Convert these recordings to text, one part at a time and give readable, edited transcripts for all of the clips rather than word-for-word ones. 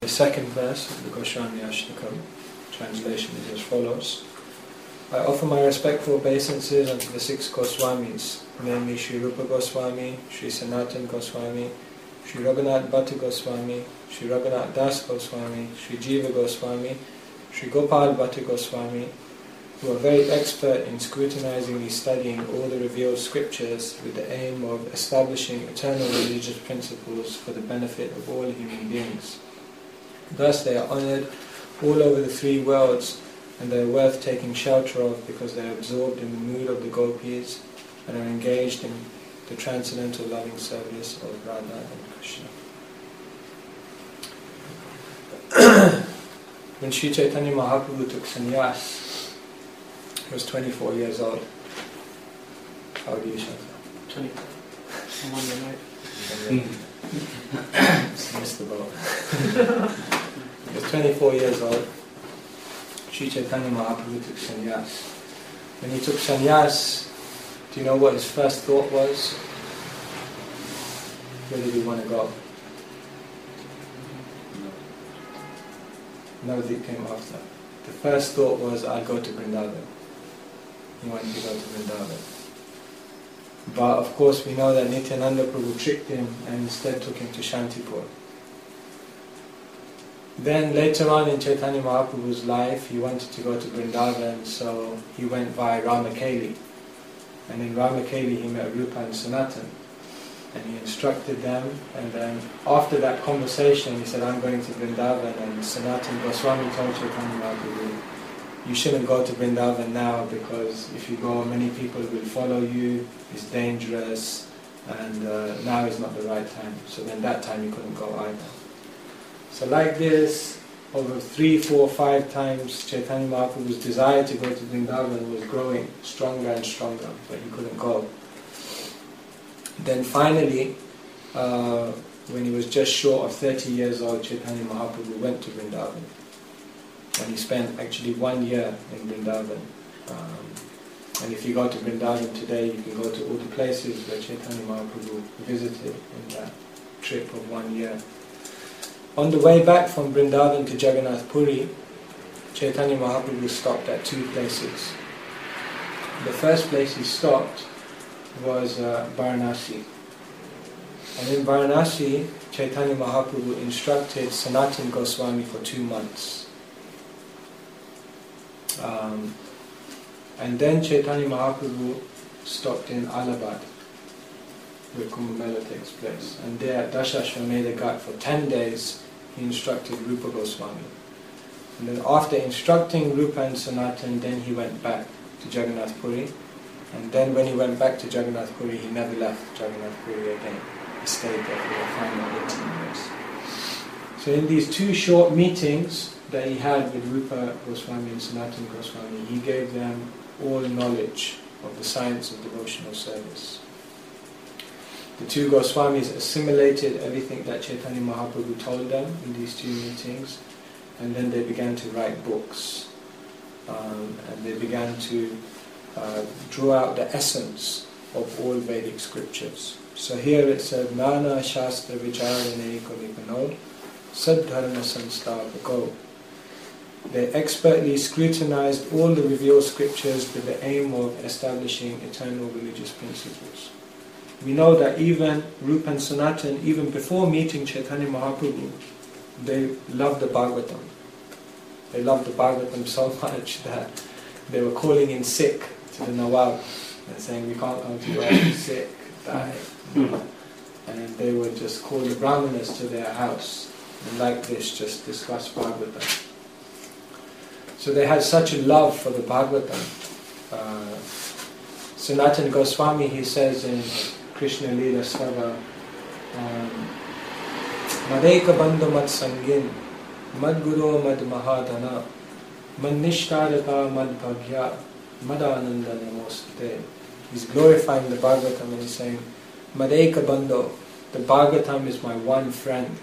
The second verse of the Goswami Ashtakam translation is as follows. I offer my respectful obeisances unto the six Goswamis, namely Sri Rupa Goswami, Sri Sanatan Goswami, Sri Raghunath Bhatta Goswami, Sri Raghunath Das Goswami, Sri Jiva Goswami, Sri Gopal Bhatta Goswami, who are very expert in scrutinizingly studying all the revealed scriptures with the aim of establishing eternal religious principles for the benefit of all human beings. Thus they are honored all over the three worlds, and they are worth taking shelter of because they are absorbed in the mood of the gopis and are engaged in the transcendental loving service of Radha and Krishna. When Sri Chaitanya Mahaprabhu took sannyas, he was 24 years old. How old are you, Shanta? 24. I'm on the night. Missed the boat. He was 24 years old. Sri Chaitanya Mahaprabhu took sannyas. When he took sannyas, do you know what his first thought was? Where did he want to go? No, it came after. The first thought was, I'll go to Vrindavan. He wanted to go to Vrindavan. But of course we know that Nityananda Prabhu tricked him and instead took him to Shantipur. Then later on in Chaitanya Mahaprabhu's life, he wanted to go to Vrindavan, so he went via Ramakeli. And in Ramakeli he met Rupa and Sanatan. And he instructed them, and then after that conversation he said, I'm going to Vrindavan, and Sanatan Goswami told Chaitanya Mahaprabhu, you shouldn't go to Vrindavan now because if you go many people will follow you, it's dangerous, and now is not the right time. So then that time he couldn't go either. So like this, over 3, 4, 5 times Chaitanya Mahaprabhu's desire to go to Vrindavan was growing stronger and stronger, but he couldn't go. Then finally, when he was just short of 30 years old, Chaitanya Mahaprabhu went to Vrindavan. And he spent actually 1 year in Vrindavan. And if you go to Vrindavan today, you can go to all the places where Chaitanya Mahaprabhu visited in that trip of 1 year. On the way back from Vrindavan to Jagannath Puri, Chaitanya Mahaprabhu stopped at 2 places. The first place he stopped was Varanasi. And in Varanasi, Chaitanya Mahaprabhu instructed Sanatan Goswami for 2 months. And then Chaitanya Mahaprabhu stopped in Allahabad, where Kumbh Mela takes place. And there at Dashashvamedha Ghat for 10 days, he instructed Rupa Goswami. And then after instructing Rupa and Sanatan, then he went back to Jagannath Puri. And then when he went back to Jagannath Puri, he never left Jagannath Puri again. He stayed there for the final 18 years. So in these 2 short meetings that he had with Rupa Goswami and Sanatan Goswami, he gave them all knowledge of the science of devotional service. The 2 Goswamis assimilated everything that Chaitanya Mahaprabhu told them in these 2 meetings, and then they began to write books. And they began to draw out the essence of all Vedic scriptures. So here it said, Nana Shastra Vicharane Kavipano Sadharma Sanstavako. They expertly scrutinized all the revealed scriptures with the aim of establishing eternal religious principles. We know that even Rupa and Sanatan, even before meeting Chaitanya Mahaprabhu, they loved the Bhagavatam. They loved the Bhagavatam so much that they were calling in sick to the Nawab and saying, we can't come to work, we're sick, die. And they would just call the Brahmanas to their house and like this just discuss Bhagavatam. So they had such a love for the Bhagavatam. Sanatan Goswami, he says in Krishna Leela Stava, Madeka Bandhu Mad Sangin, Mad Guru Mad Mahadana, Mad Nishtarata Mad Bhagya, Mad Ananda Namostate. He's glorifying the Bhagavatam and he's saying, Madeka Bandhu, the Bhagavatam is my one friend.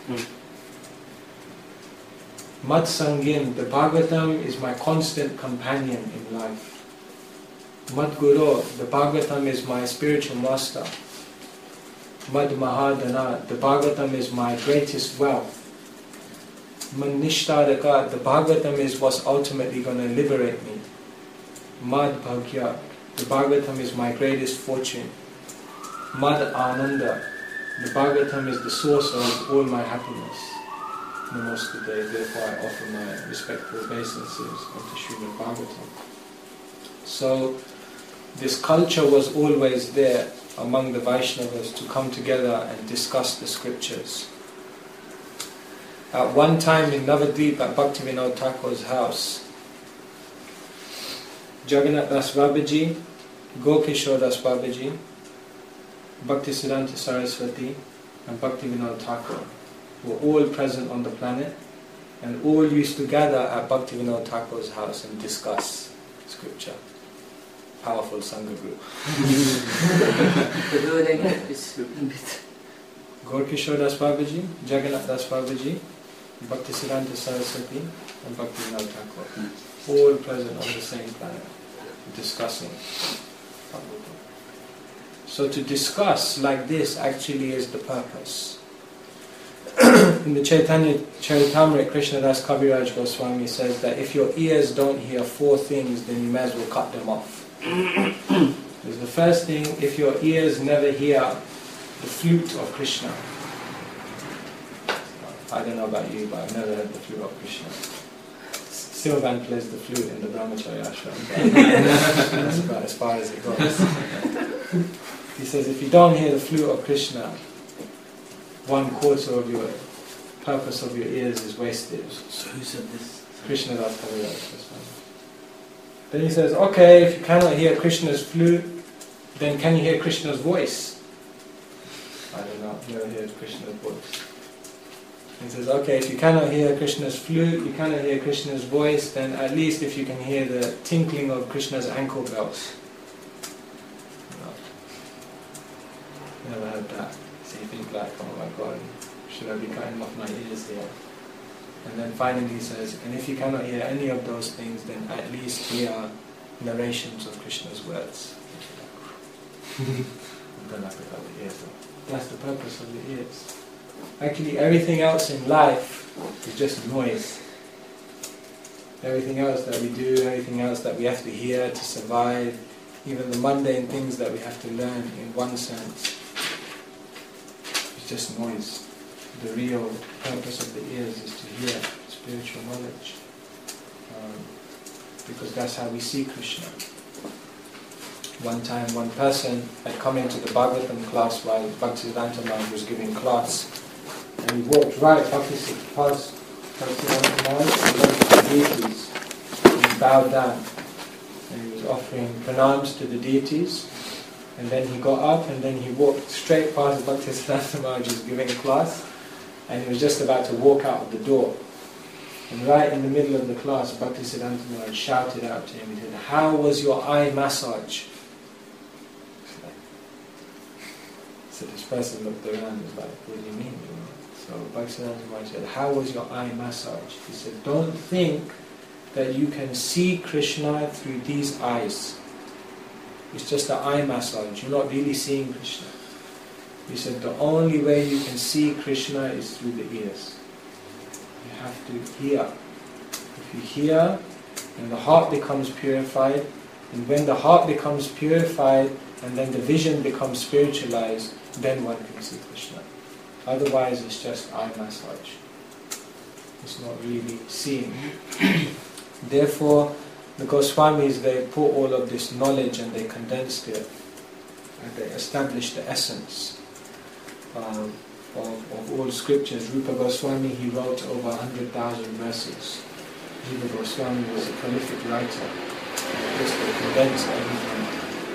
Mad Sangin, the Bhagavatam is my constant companion in life. Mad Guru, the Bhagavatam is my spiritual master. Mad Mahadana, the Bhagavatam is my greatest wealth. Manishtaraka, the Bhagavatam is what's ultimately going to liberate me. Mad Bhagya, the Bhagavatam is my greatest fortune. Mad Ananda, the Bhagavatam is the source of all my happiness. Namaste, therefore I offer my respectful obeisances unto Srimad Bhagavatam. So, this culture was always there among the Vaishnavas to come together and discuss the scriptures. At one time in Navadvip at Bhaktivinoda Thakur's house, Jagannath Das Babaji, Gokishore Das Babaji, Bhaktisiddhanta Saraswati and Bhaktivinoda Thakur were all present on the planet, and all used to gather at Bhaktivinoda Thakur's house and discuss scripture. Powerful Sangha group. Gorkishore Das Babaji, Jagannath Das Babaji, Bhaktisiddhanta Saraswati and Bhaktivinoda Thakur, all present on the same planet, discussing. So to discuss like this actually is the purpose. In the Chaitanya Charitamrita, Krishnadas Kaviraj Goswami says that if your ears don't hear 4 things, then you may as well cut them off. Because the first thing, if your ears never hear the flute of Krishna. I don't know about you, but I've never heard the flute of Krishna. Sylvan plays the flute in the Brahmacharya ashram. That's about as far as it goes. He says, if you don't hear the flute of Krishna, 1/4 of your purpose of your ears is wasted. So who said this? Krishna Das Kaviraj. Then he says, okay, if you cannot hear Krishna's flute, then can you hear Krishna's voice? I don't know, I've never heard Krishna's voice. He says, okay, if you cannot hear Krishna's flute, you cannot hear Krishna's voice, then at least if you can hear the tinkling of Krishna's ankle bells. No. Never heard that. So you think like, oh my God, should I be cutting off my ears here? And then finally he says, and if you cannot hear any of those things, then at least hear narrations of Krishna's words. You don't have to cut the ears off. That's the purpose of the ears. Actually, everything else in life is just noise. Everything else that we do, everything else that we have to hear to survive, even the mundane things that we have to learn in one sense, it's just noise. The real purpose of the ears is to hear spiritual knowledge. Because that's how we see Krishna. One time, one person had come into the Bhagavatam class while Bhaktisiddhanta Maharaj was giving class, and he walked right past Bhaktisiddhanta Maharaj and went to the deities, and he bowed down, and he was offering pranams to the deities, and then he got up and then he walked straight past Bhaktisiddhanta Maharaj who was giving class, and he was just about to walk out of the door. And right in the middle of the class, Bhaktisiddhanta Maharaj shouted out to him, he said, "How was your eye massage?" So this person looked around and was like, "What do you mean?" So Bhaktisiddhanta Maharaj said, "How was your eye massage?" He said, "Don't think that you can see Krishna through these eyes. It's just an eye massage. You're not really seeing Krishna." He said, "The only way you can see Krishna is through the ears. You have to hear. If you hear, and the heart becomes purified, and when the heart becomes purified, and then the vision becomes spiritualized, then one can see Krishna. Otherwise it's just eye massage. It's not really seeing." Therefore, the Goswamis, they put all of this knowledge and they condensed it, and they established the essence of all scriptures. Rupa Goswami, he wrote over 100,000 verses. Rupa Goswami was a prolific writer. Just they condensed everything.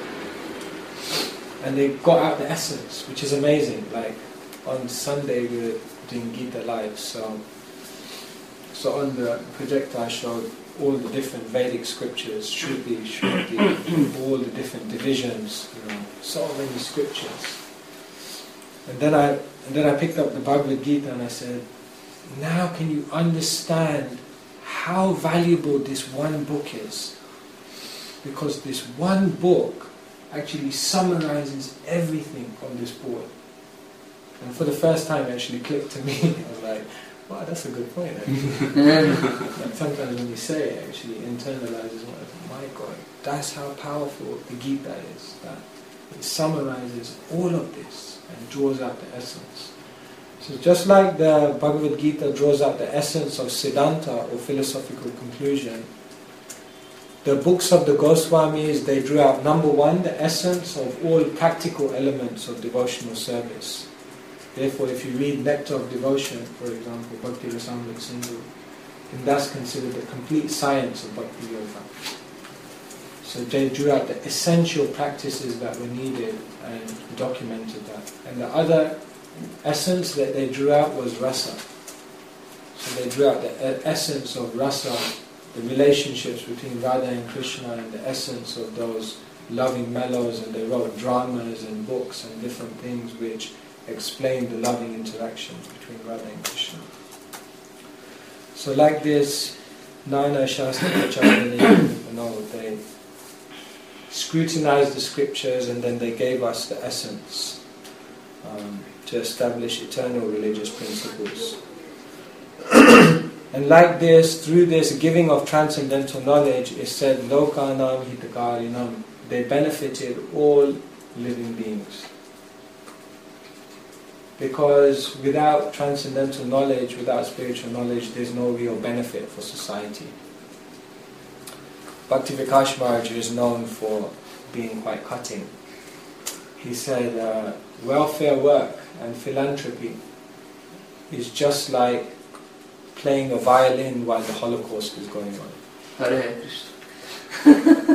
And they got out the essence, which is amazing. Like on Sunday we were doing Gita Live, so on the projector I showed all the different Vedic scriptures, Shruti, all the different divisions, so many scriptures. And then I picked up the Bhagavad Gita and I said, now can you understand how valuable this one book is? Because this one book actually summarizes everything on this board. And for the first time it actually clicked to me. I was like, Wow, that's a good point, actually. Like sometimes when you say it, actually internalizes what, my God, that's how powerful the Gita is, that it summarizes all of this and draws out the essence. So just like the Bhagavad Gita draws out the essence of Siddhanta or philosophical conclusion, the books of the Goswamis, they drew out, number one, the essence of all practical elements of devotional service. Therefore, if you read Nectar of Devotion, for example, Bhakti Rasamrita Sindhu, then that's considered the complete science of Bhakti Yoga. So they drew out the essential practices that were needed and documented that. And the other essence that they drew out was rasa. So they drew out the essence of rasa, the relationships between Radha and Krishna, and the essence of those loving mellows, and they wrote dramas and books and different things which explain the loving interactions between Radha and Krishna. So like this, Nana Shastra Acharya, they scrutinized the scriptures and then they gave us the essence to establish eternal religious principles. And like this, through this giving of transcendental knowledge, is said, Lokanam hitakarinam, they benefited all living beings. Because without transcendental knowledge, without spiritual knowledge, there's no real benefit for society. Bhakti Vikash Maharaj is known for being quite cutting. He said, welfare work and philanthropy is just like playing a violin while the Holocaust is going on. Hare Krishna.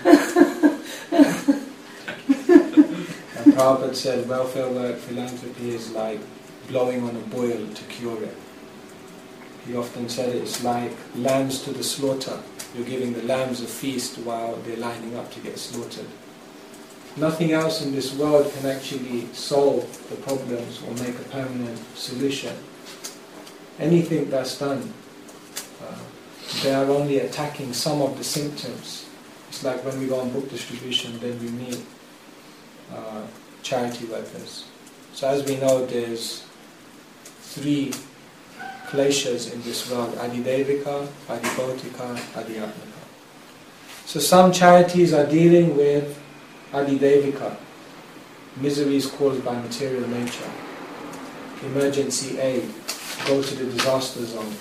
And Prabhupada said welfare work, philanthropy is like blowing on a boil to cure it. He often said it's like lambs to the slaughter. You're giving the lambs a feast while they're lining up to get slaughtered. Nothing else in this world can actually solve the problems or make a permanent solution. Anything that's done, they are only attacking some of the symptoms. It's like when we go on book distribution, then we meet charity workers. So as we know, there's 3 kleshas in this world: Adidevika, Adibautika, Adhyatmika. So some charities are dealing with Adidevika, miseries caused by material nature, emergency aid, go to the disaster zone,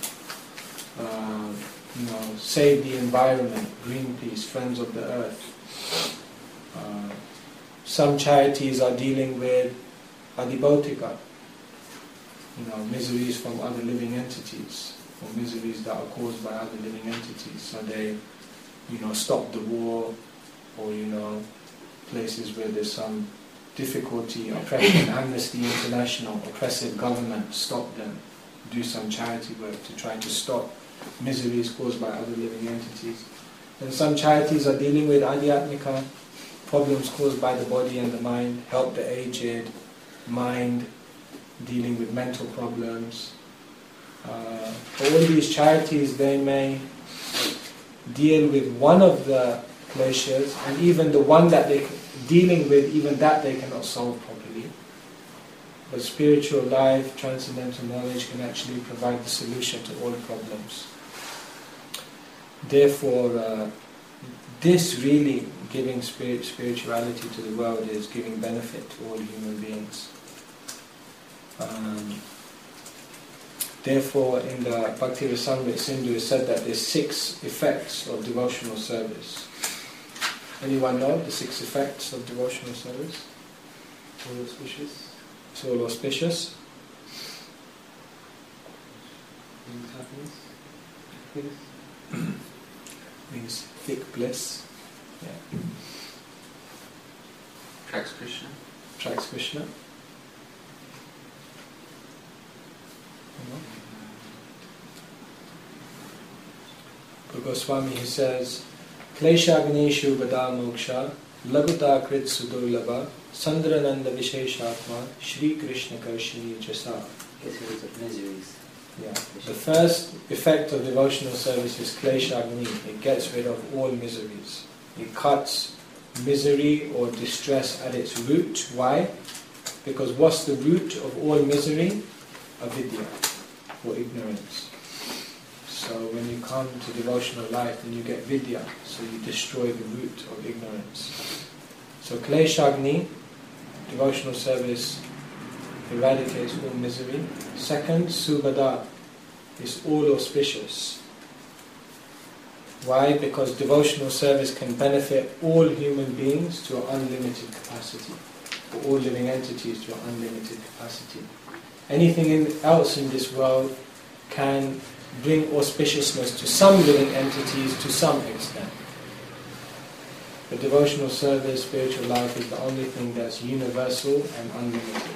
save the environment, Greenpeace, Friends of the Earth. Some charities are dealing with Adibautika, miseries from other living entities, or miseries that are caused by other living entities. So they, stop the war, or places where there's some difficulty, oppression, Amnesty International, oppressive government, stop them, do some charity work to try to stop miseries caused by other living entities. And some charities are dealing with Adhyatmika, problems caused by the body and the mind, help the aged, mind, dealing with mental problems. All these charities, they may deal with one of the kleshas, and even the one that they're dealing with, even that they cannot solve properly. But spiritual life, transcendental knowledge can actually provide the solution to all problems. Therefore, this really, giving spirituality to the world, is giving benefit to all human beings. Therefore, in the Bhakti Rasamrita Sindhu, it said that there's 6 effects of devotional service. Anyone know the 6 effects of devotional service? All auspicious. It's all auspicious. Means happiness. Means thick bliss. Yeah. Tracks Krishna. Tracks Krishna. Goswami, he says, Kleshagnishu vada moksha laguta krit sudurlabha sandrananda visheshatma Shri Krishna karshini jasa. Gets rid of miseries. Yeah. The first effect of devotional service is Kleshagni. It gets rid of all miseries. It cuts misery or distress at its root. Why? Because what's the root of all misery? Avidya. for ignorance. So when you come to devotional life, then you get vidya, so you destroy the root of ignorance. So kleshagni, devotional service, eradicates all misery. Second, subhada, is all auspicious. Why? Because devotional service can benefit all human beings to an unlimited capacity, or all living entities to an unlimited capacity. Anything else in this world can bring auspiciousness to some living entities to some extent. But devotional service, spiritual life is the only thing that's universal and unlimited.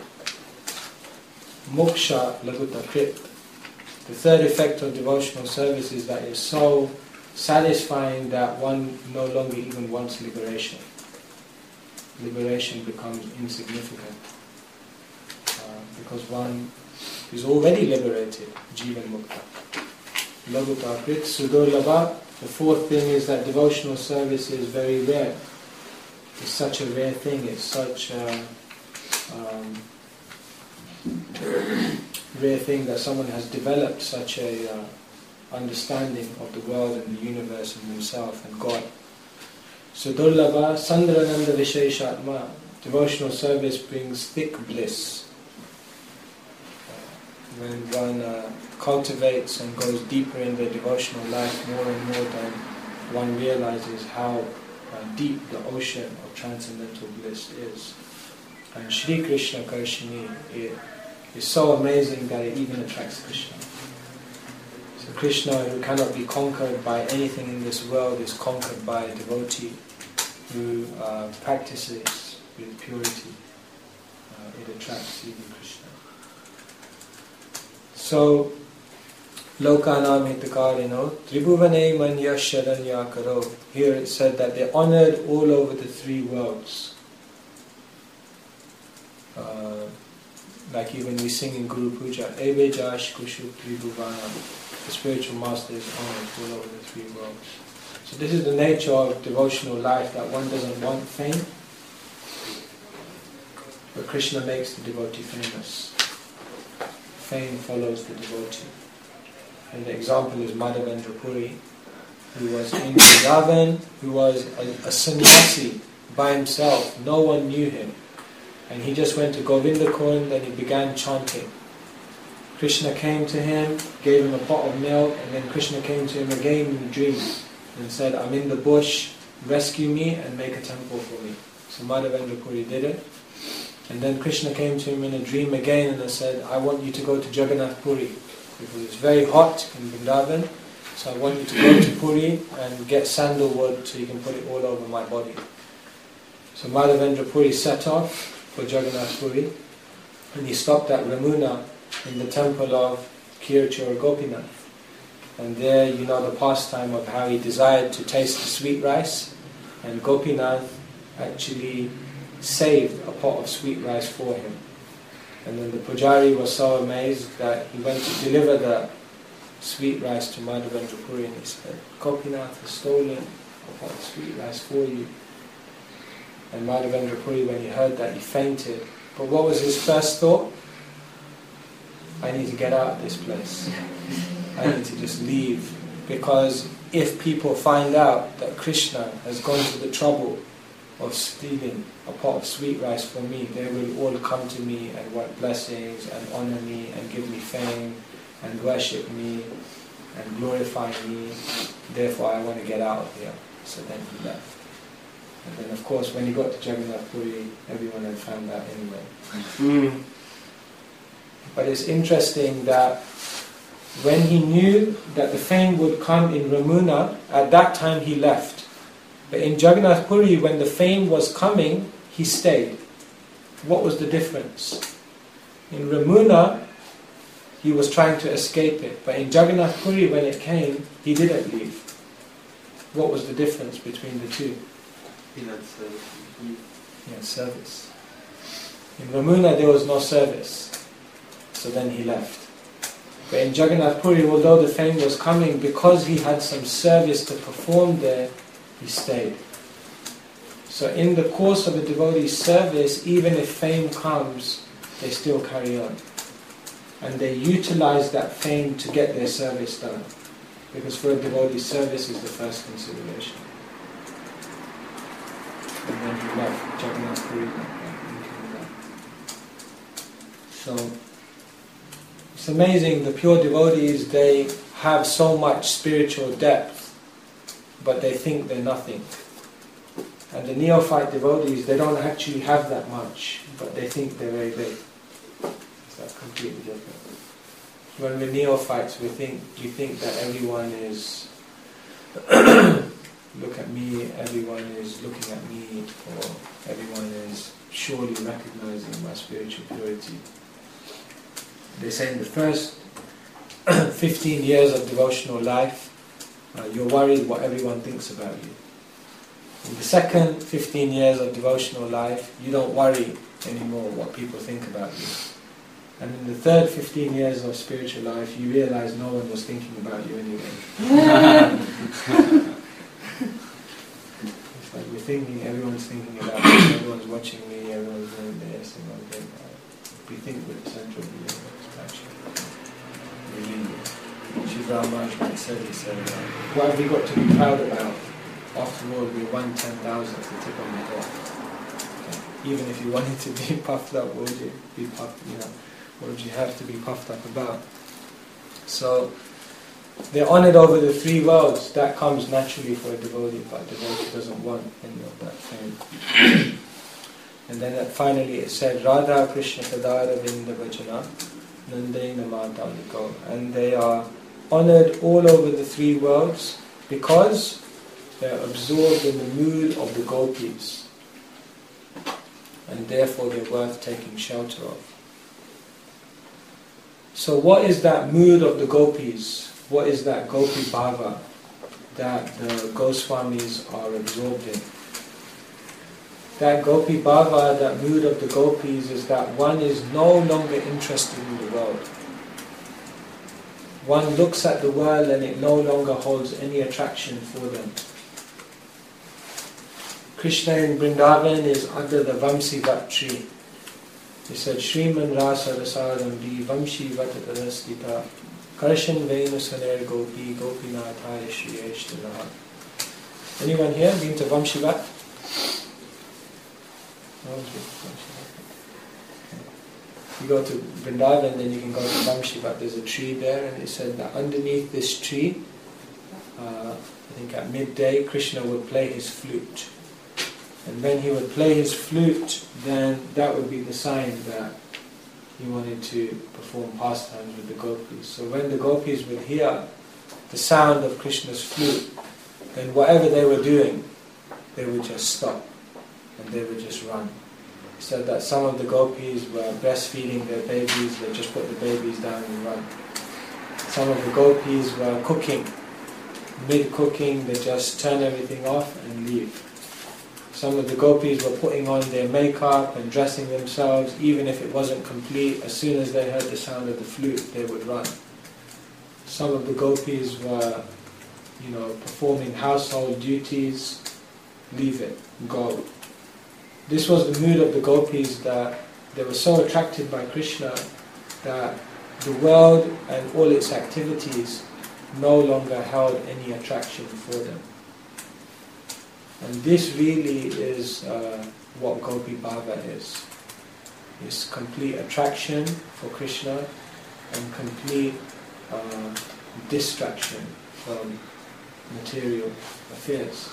Moksha laguta krit. The third effect of devotional service is that it's so satisfying that one no longer even wants liberation. Liberation becomes insignificant because one is already liberated, jivan mukta. Laguta krit sudurlabha. The fourth thing is that devotional service is very rare. It's such a rare thing. It's such a rare thing that someone has developed such a understanding of the world and the universe and himself and God. Sudurlabha Sandrananda Visheshatma. Devotional service brings thick bliss. When one cultivates and goes deeper in their devotional life more and more, then one realizes how deep the ocean of transcendental bliss is. And Shri Krishna Karshini is so amazing that it even attracts Krishna. So Krishna, who cannot be conquered by anything in this world, is conquered by a devotee who practices with purity. It attracts even Krishna. So, Lokanam hitakarino, Tribhuvane manya sharanya karo. Here it said that they're honored all over the three worlds. Like even we sing in Guru Puja, Ebe Jash Kushu Tribhuvana. The spiritual master is honored all over the three worlds. So this is the nature of devotional life, that one doesn't want fame, but Krishna makes the devotee famous. Fame follows the devotee. And the example is Madhavendra Puri, who was in Vrindavan, who was a sannyasi by himself. No one knew him. And he just went to Govinda Kund and he began chanting. Krishna came to him, gave him a pot of milk, and then Krishna came to him again in a dream and said, I'm in the bush, rescue me and make a temple for me. So Madhavendra Puri did it. And then Krishna came to him in a dream again and said, I want you to go to Jagannath Puri, because it's very hot in Vrindavan, so I want you to go to Puri and get sandalwood so you can put it all over my body. So Madhavendra Puri set off for Jagannath Puri, and he stopped at Ramuna in the temple of Kirchur Gopinath. And there you know the pastime of how he desired to taste the sweet rice, and Gopinath actually saved a pot of sweet rice for him. And then the Pujari was so amazed that he went to deliver the sweet rice to Madhavendra Puri, and he said, Gopinath has stolen a pot of sweet rice for you. And Madhavendra Puri, when he heard that, he fainted. But what was his first thought? I need to get out of this place. I need to just leave. Because if people find out that Krishna has gone to the trouble of stealing a pot of sweet rice for me, they will all come to me and want blessings and honor me and give me fame and worship me and glorify me. Therefore I want to get out of here. So then he left. And then of course when he got to Jagannath Puri, everyone had found out anyway. But it's interesting that when he knew that the fame would come in Ramuna, at that time he left. But in Jagannath Puri, when the fame was coming, he stayed. What was the difference? In Ramuna, he was trying to escape it. But in Jagannath Puri, when it came, he didn't leave. What was the difference between the two? He had service. He had service. In Ramuna, there was no service. So then he left. But in Jagannath Puri, although the fame was coming, because he had some service to perform there, he stayed. So in the course of a devotee's service, even if fame comes, they still carry on. and they utilize that fame to get their service done. Because for a devotee, service is the first consideration. And then he left Jagannath Puri. So it's amazing, the pure devotees, they have so much spiritual depth, but they think they're nothing. And the neophyte devotees, they don't actually have that much, but they think they're very big. That's completely different. When we're neophytes, we think that everyone is look at me, everyone is looking at me, or everyone is surely recognizing my spiritual purity. They say in the first 15 years of devotional life, you're worried what everyone thinks about you. In the second 15 years of devotional life, you don't worry anymore what people think about you. And in the third 15 years of spiritual life, you realize no one was thinking about you anyway. It's like we're thinking, everyone's thinking about me, everyone's watching me, everyone's doing this, everyone's doing that. We think we're the center of the universe, actually. Shiv Ram Maharaj said, what have we got to be proud about? After all, we won 10,000 to tip on the top. Okay. Even if you wanted to be puffed up, what would you be puffed, what would you have to be puffed up about? So, they're honoured over the three worlds. That comes naturally for a devotee, but a devotee doesn't want any of that fame. And then finally it said, Radha Krishna Kadara Vinda Vajana Nandena Mataliko. And they are honoured all over the three worlds because they're absorbed in the mood of the gopis. And therefore they're worth taking shelter of. So what is that mood of the gopis? What is that gopi bhava that the Goswamis are absorbed in? That gopi bhava, that mood of the gopis, is that one is no longer interested in the world. One looks at the world and it no longer holds any attraction for them. Krishna in Vrindavan is under the Vamsivat tree. He said, Shriman Rasa Rasadambi Vamshi Vatatarastita Karshan Venu Saner Gopi Gopinathaya Shriyeshtanaha. Anyone here been to Vamshivat? You go to Vrindavan, then you can go to Vamshivat. There's a tree there, and it said that underneath this tree, I think at midday, Krishna would play his flute. And when he would play his flute, then that would be the sign that he wanted to perform pastimes with the gopis. So when the gopis would hear the sound of Krishna's flute, then whatever they were doing, they would just stop and they would just run. He said that some of the gopis were breastfeeding their babies, they just put the babies down and run. Some of the gopis were cooking. Mid-cooking, they just turn everything off and leave. Some of the gopis were putting on their makeup and dressing themselves, even if it wasn't complete. As soon as they heard the sound of the flute, they would run. Some of the gopis were, performing household duties. Leave it, go. This was the mood of the gopis, that they were so attracted by Krishna that the world and all its activities no longer held any attraction for them. And this really is what Gopi Bhava is. It's complete attraction for Krishna and complete distraction from material affairs.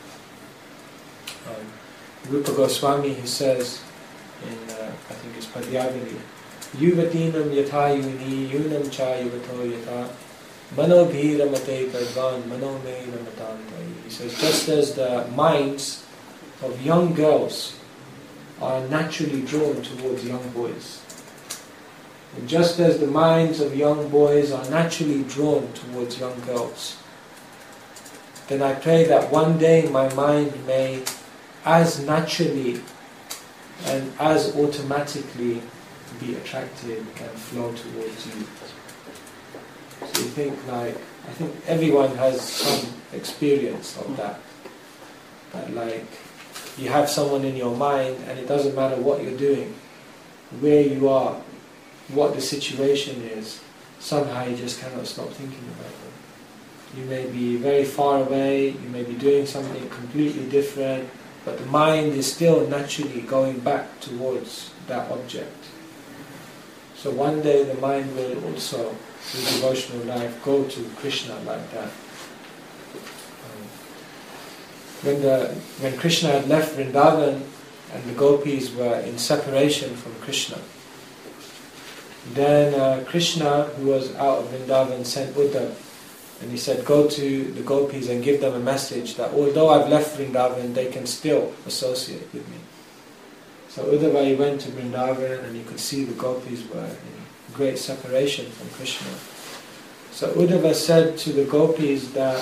Rupa Goswami, he says in, I think it's Padyavali, Yuvatinam yatha yuni yunam cha yuvato yatha Mano bhira mate karvan, mano me ramatantai. He says, just as the minds of young girls are naturally drawn towards young boys, and just as the minds of young boys are naturally drawn towards young girls, then I pray that one day my mind may as naturally and as automatically be attracted and flow towards you. So you think I think everyone has some experience of that. That you have someone in your mind and it doesn't matter what you're doing, where you are, what the situation is, somehow you just cannot stop thinking about them. You may be very far away, you may be doing something completely different, but the mind is still naturally going back towards that object. So one day the mind will also, through devotional life, go to Krishna like that. When Krishna had left Vrindavan and the gopis were in separation from Krishna, then Krishna, who was out of Vrindavan, sent Uddhava, and he said, go to the gopis and give them a message that although I've left Vrindavan, they can still associate with me. So Uddhava, he went to Vrindavan and he could see the gopis were in great separation from Krishna. So Uddhava said to the gopis that,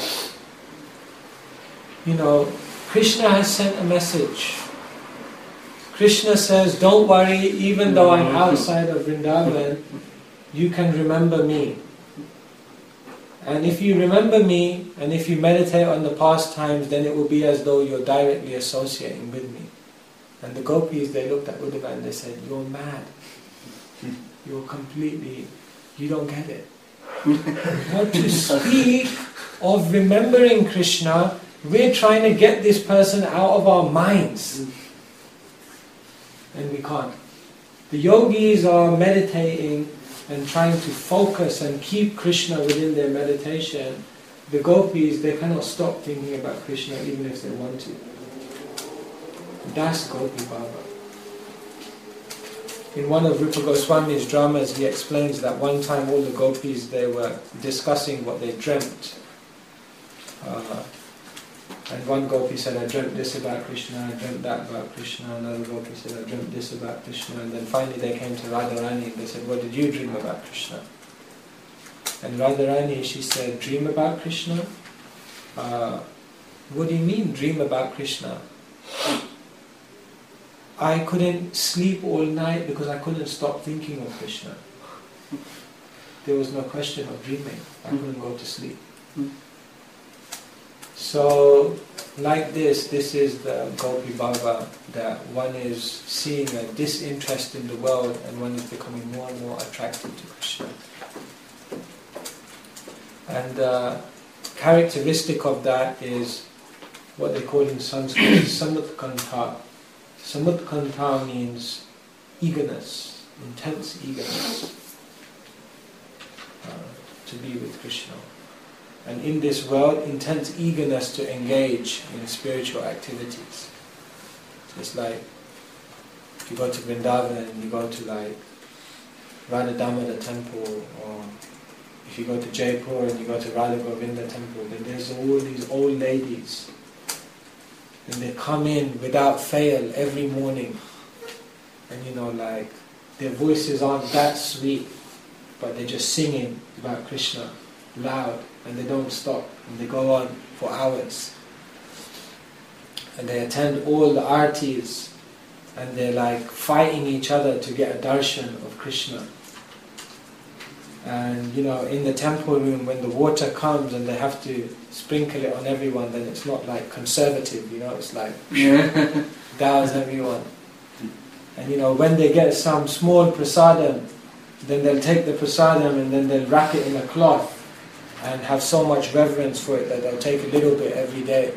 Krishna has sent a message. Krishna says, don't worry, even though I'm outside of Vrindavan, you can remember me. And if you remember me, and if you meditate on the past times, then it will be as though you're directly associating with me. And the gopis, they looked at Uddhava and they said, you're mad. You're completely, you don't get it. What to speak of remembering Krishna, we're trying to get this person out of our minds. And we can't. The yogis are meditating and trying to focus and keep Krishna within their meditation. The gopis, they cannot stop thinking about Krishna even if they want to. That's Gopi Bhava. In one of Rupa Goswami's dramas, he explains that one time all the gopis, they were discussing what they dreamt. And one gopi said, I dreamt this about Krishna, I dreamt that about Krishna. Another gopi said, I dreamt this about Krishna. And then finally they came to Radharani and they said, what did you dream about Krishna? And Radharani, she said, dream about Krishna? What do you mean, dream about Krishna? I couldn't sleep all night because I couldn't stop thinking of Krishna. There was no question of dreaming. I couldn't go to sleep. So, like this is the Gopi Bhava, that one is seeing a disinterest in the world and one is becoming more and more attracted to Krishna. And the characteristic of that is what they call in Sanskrit samutkantha. Samutkantha means eagerness, intense eagerness to be with Krishna. And in this world, intense eagerness to engage in spiritual activities. It's like, if you go to Vrindavan, you go to like Radha Damodar temple, or if you go to Jaipur and you go to Radha Govinda temple, then there's all these old ladies. And they come in without fail every morning. And like, their voices aren't that sweet, but they're just singing about Krishna loud. And they don't stop, and they go on for hours. And they attend all the artis, and they're like fighting each other to get a darshan of Krishna. And in the temple room, when the water comes and they have to sprinkle it on everyone, then it's not like conservative, it's like douse everyone. And when they get some small prasadam, then they'll take the prasadam and then they'll wrap it in a cloth and have so much reverence for it that they'll take a little bit every day.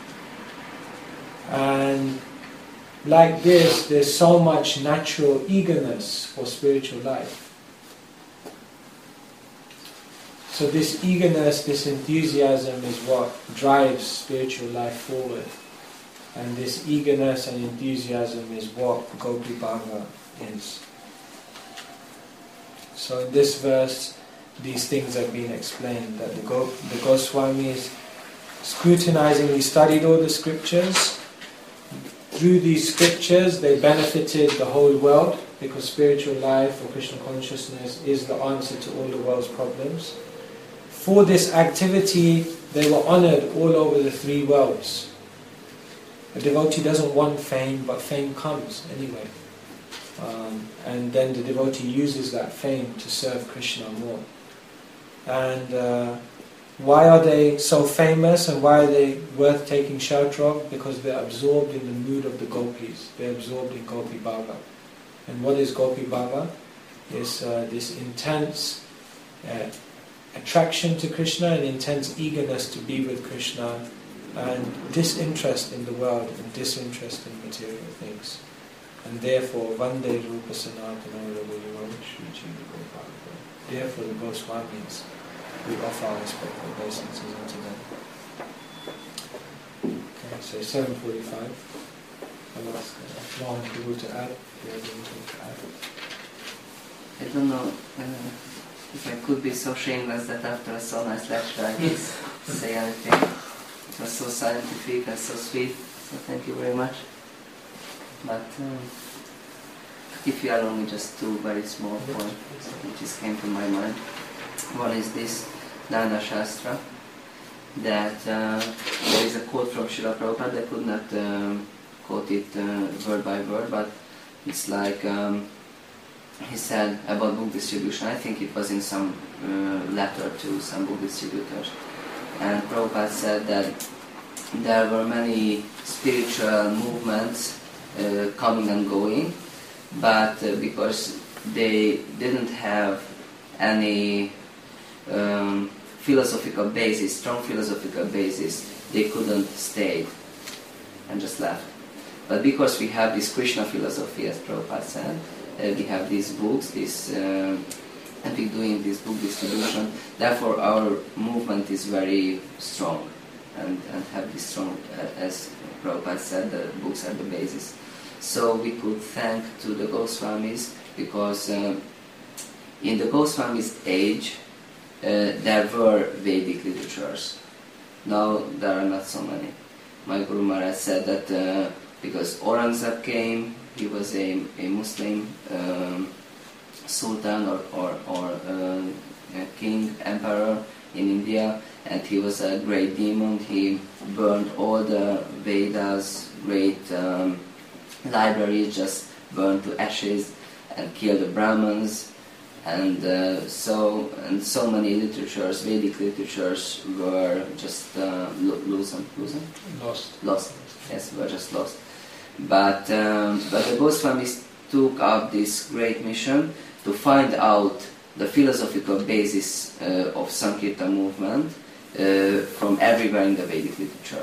And like this, there's so much natural eagerness for spiritual life. So this eagerness, this enthusiasm is what drives spiritual life forward. And this eagerness and enthusiasm is what Gopi Bhava is. So in this verse, these things have been explained, that the Goswamis scrutinizingly studied all the scriptures. Through these scriptures they benefited the whole world, because spiritual life or Krishna consciousness is the answer to all the world's problems. For this activity they were honored all over the three worlds. A devotee doesn't want fame, but fame comes anyway. And then the devotee uses that fame to serve Krishna more. And why are they so famous and why are they worth taking shelter of? Because they're absorbed in the mood of the gopis. They're absorbed in Gopi Bhava. And what is Gopi Bhava? this intense attraction to Krishna, an intense eagerness to be with Krishna, and disinterest in the world and disinterest in material things. And therefore, Vande Rupa Sanatana Raghuyavam Shri Jiva Gopala. Therefore, the Goswamis, we offer our respectful obeisances unto them. Okay, so 7:45. I'll ask Mohan Prabhu to add. If you have anything to add. I don't know if I could be so shameless that after a so nice lecture I could say anything. It was so scientific and so sweet, so thank you very much. But if you allow me, just two very small points which just came to my mind. One is this Dana Shastra, that there is a quote from Srila Prabhupada. I could not quote it word by word, but it's like he said about book distribution. I think it was in some letter to some book distributors. And Prabhupada said that there were many spiritual movements coming and going, but because they didn't have any philosophical basis, strong philosophical basis, they couldn't stay and just left. But because we have this Krishna philosophy, as Prabhupada said, we have these books, and we're doing this book distribution, therefore our movement is very strong and have this strong, as Prabhupada said, the books are the basis. So we could thank to the Goswamis, because in the Goswamis' age there were Vedic literatures. Now there are not so many. My Guru Maharaj said that because Aurangzeb came, he was a Muslim sultan or a king, emperor in India, and he was a great demon. He burned all the Vedas, great libraries, just burned to ashes, and killed the Brahmins, and so many literatures, Vedic literatures, were just lost. Yes, were just lost. But the Goswamis took up this great mission to find out the philosophical basis of Sankirtan movement from everywhere in the Vedic literature,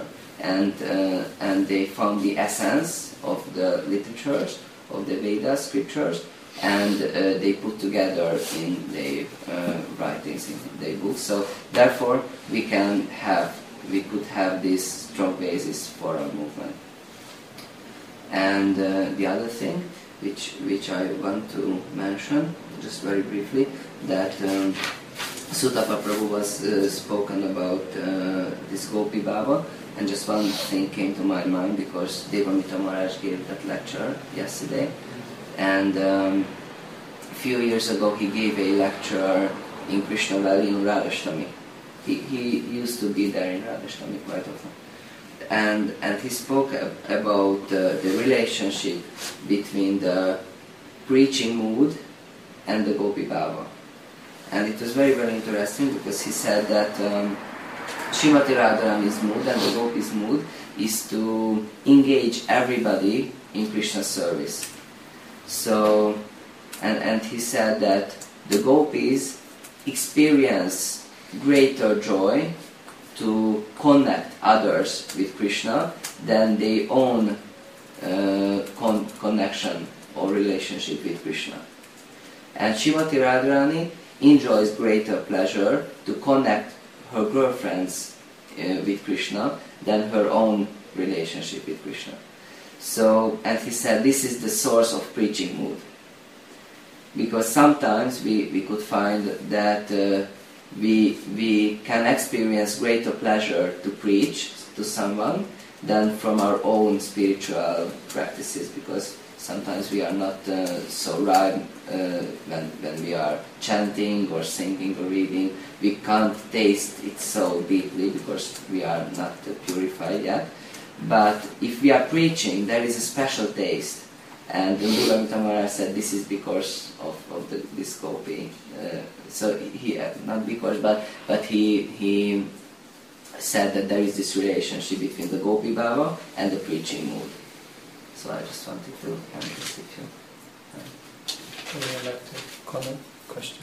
and they found the essence of the literatures of the Vedas scriptures, and they put together in their writings, in their books. So therefore we could have this strong basis for our movement. And the other thing which I want to mention, just very briefly, that Sutapa Prabhu was spoken about this Gopi Baba, and just one thing came to my mind, because Devamita Maharaj gave that lecture yesterday, and a few years ago he gave a lecture in Krishna Valley in Radhashtami. He used to be there in Radhashtami quite often. And he spoke about the relationship between the preaching mood and the Gopi Baba. And it was very, very interesting, because he said that Srimati Radharani's mood and the Gopi's mood is to engage everybody in Krishna service. So, and he said that the Gopis experience greater joy to connect others with Krishna than their own connection or relationship with Krishna. And Srimati Radharani enjoys greater pleasure to connect her girlfriends with Krishna than her own relationship with Krishna. So, and he said this is the source of preaching mood. Because sometimes we could find that we can experience greater pleasure to preach to someone than from our own spiritual practices, because sometimes we are not so right when we are chanting or singing or reading. We can't taste it so deeply because we are not purified yet. But if we are preaching, there is a special taste. And Devamita Maharaj said this is because of this Gopi. So he, not because, but he said that there is this relationship between the Gopi Baba and the preaching mood. So I just wanted to end this with you. Anyone like to comment? Question?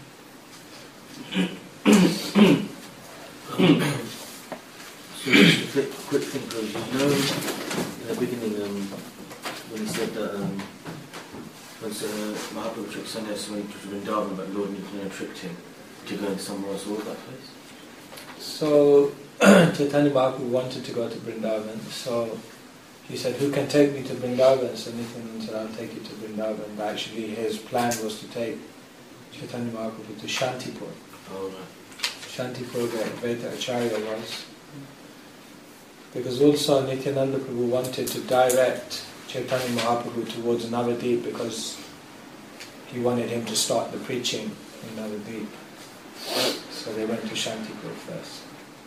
So just a quick thing, because you know, in the beginning, when he said that once Mahaprabhu tricked Sannyas went to Vrindavan, but Lord Nityananda tricked him to go somewhere else, what was that place? So Chaitanya Mahaprabhu wanted to go to Vrindavan, so he said, who can take me to Vrindavan? So Nityananda said, I'll take you to Vrindavan. But actually his plan was to take Chaitanya Mahaprabhu to Shantipur. Oh, right. Shantipur where Advaita Acharya was. Because also Nityananda Prabhu wanted to direct Chaitanya Mahaprabhu towards Navadvip because he wanted him to start the preaching in Navadvip. So they went to Shantipur first.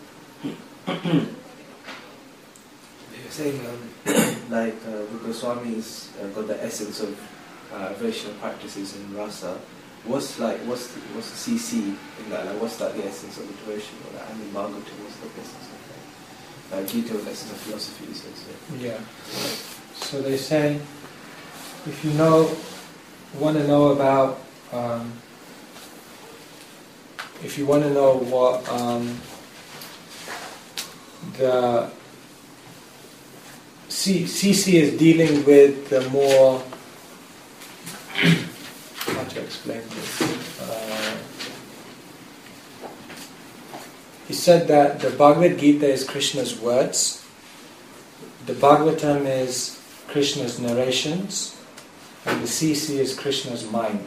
You're saying like the Goswamis got the essence of Vaishnava practices in Rasa. What's the CC in that? Like, what's that the essence of the devotion? Or like, and in Bhagavatam, what's the essence of that? Like Gita was the essence of philosophy, you said so. Yeah. So they say, if you want to know about, if you want to know what the CC is dealing with, the more, how to explain this? He said that the Bhagavad Gita is Krishna's words, the Bhagavatam is Krishna's narrations, and the CC is Krishna's mind.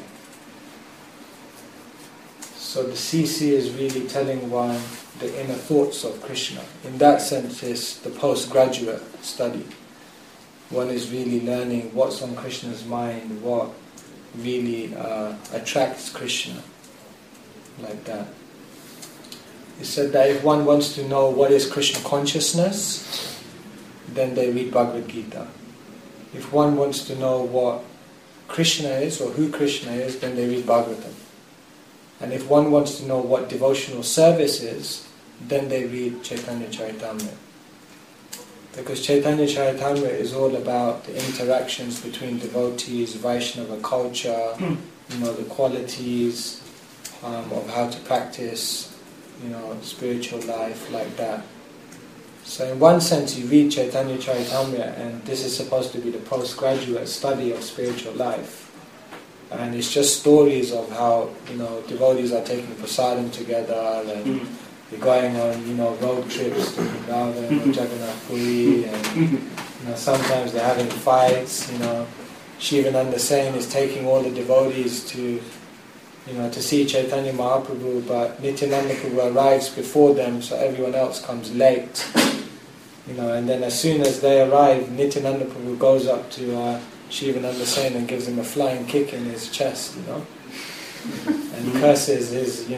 So the CC is really telling one the inner thoughts of Krishna. In that sense, it's the postgraduate study. One is really learning what's on Krishna's mind, what really attracts Krishna, like that. He said that if one wants to know what is Krishna consciousness, then they read Bhagavad Gita. If one wants to know what Krishna is or who Krishna is, then they read Bhagavatam. And if one wants to know what devotional service is, then they read Chaitanya Charitamrita. Because Chaitanya Charitamrita is all about the interactions between devotees, Vaishnava culture, the qualities of how to practice, spiritual life, like that. So in one sense you read Chaitanya Charitamrita, and this is supposed to be the postgraduate study of spiritual life. And it's just stories of how, devotees are taking prasadam together, and they're going on, road trips to Vrindavan or Jagannath Puri, and sometimes they're having fights. Shivananda Sen is taking all the devotees to see Chaitanya Mahaprabhu, but Nityananda Prabhu arrives before them, so everyone else comes late. And then as soon as they arrive, Nityananda Prabhu goes up to Shivananda Sen and gives him a flying kick in his chest, and curses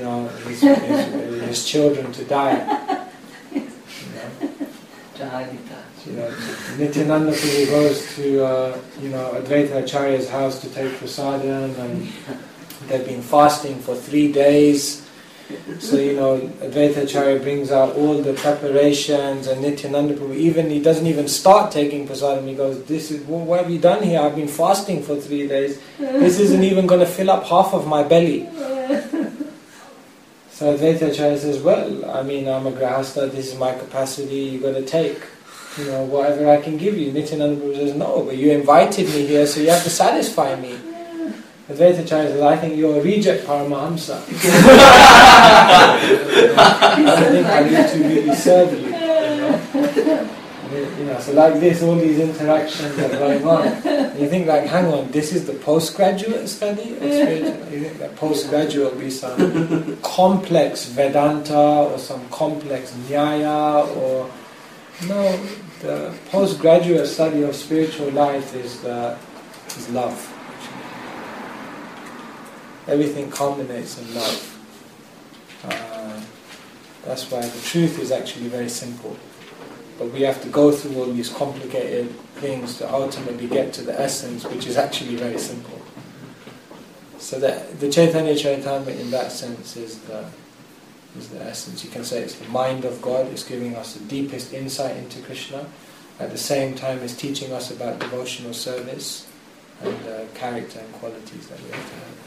his children to die. Nityananda Prabhu goes to Advaita Acharya's house to take prasadam, and they've been fasting for 3 days. So Advaita Acharya brings out all the preparations, and Nityananda Prabhu he doesn't even start taking prasadam. He goes, what have you done here? I've been fasting for 3 days. This isn't even going to fill up half of my belly. So Advaita Acharya says, well, I'm a grahasta, this is my capacity, you've got to take whatever I can give you. Nityananda Prabhu says, no, but you invited me here, so you have to satisfy me. Advaita Acharya says, I think you're a reject Paramahamsa. I think I need to really serve you. So like this, all these interactions are going on. And you think hang on, this is the postgraduate study of spiritual? You think that postgraduate will be some complex Vedanta or some complex Nyaya, or no, the postgraduate study of spiritual life is love. Everything culminates in love. That's why the truth is actually very simple. But we have to go through all these complicated things to ultimately get to the essence, which is actually very simple. So that the Chaitanya Charitamrita in that sense is the essence. You can say it's the mind of God. It's giving us the deepest insight into Krishna. At the same time, it's teaching us about devotional service. and character and qualities that we have to have.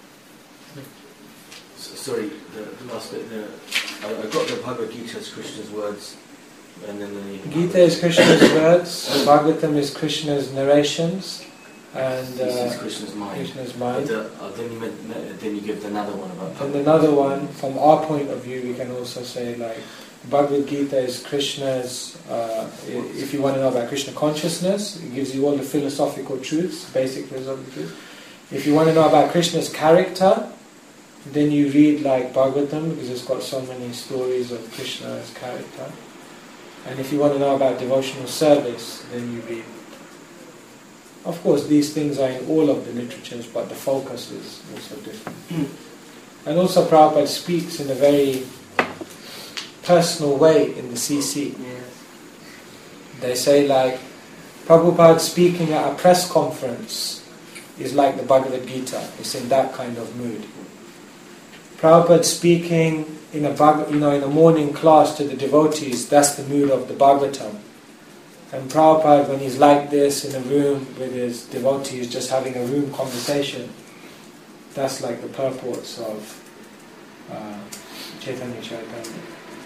Sorry, the last bit there. I got the Bhagavad Gita as Krishna's words, and then the Gita is Krishna's words, Bhagavatam is Krishna's narrations, and this is Krishna's mind. Krishna's mind. But then you give another one about. And another one, from our point of view, we can also say like Bhagavad Gita is Krishna's. If you want to know about Krishna consciousness, it gives you all the philosophical truths, basic philosophical truths. If you want to know about Krishna's character, then you read like Bhagavatam, because it's got so many stories of Krishna's character. And if you want to know about devotional service, then you read. Of course, these things are in all of the literatures, but the focus is also different. And also Prabhupada speaks in a very personal way in the CC. They say like, Prabhupada speaking at a press conference is like the Bhagavad Gita. It's in that kind of mood. Prabhupada speaking in a morning class to the devotees, that's the mood of the Bhagavatam. And Prabhupada, when he's like this in a room with his devotees, just having a room conversation, that's like the purports of Chaitanya Charitamrita.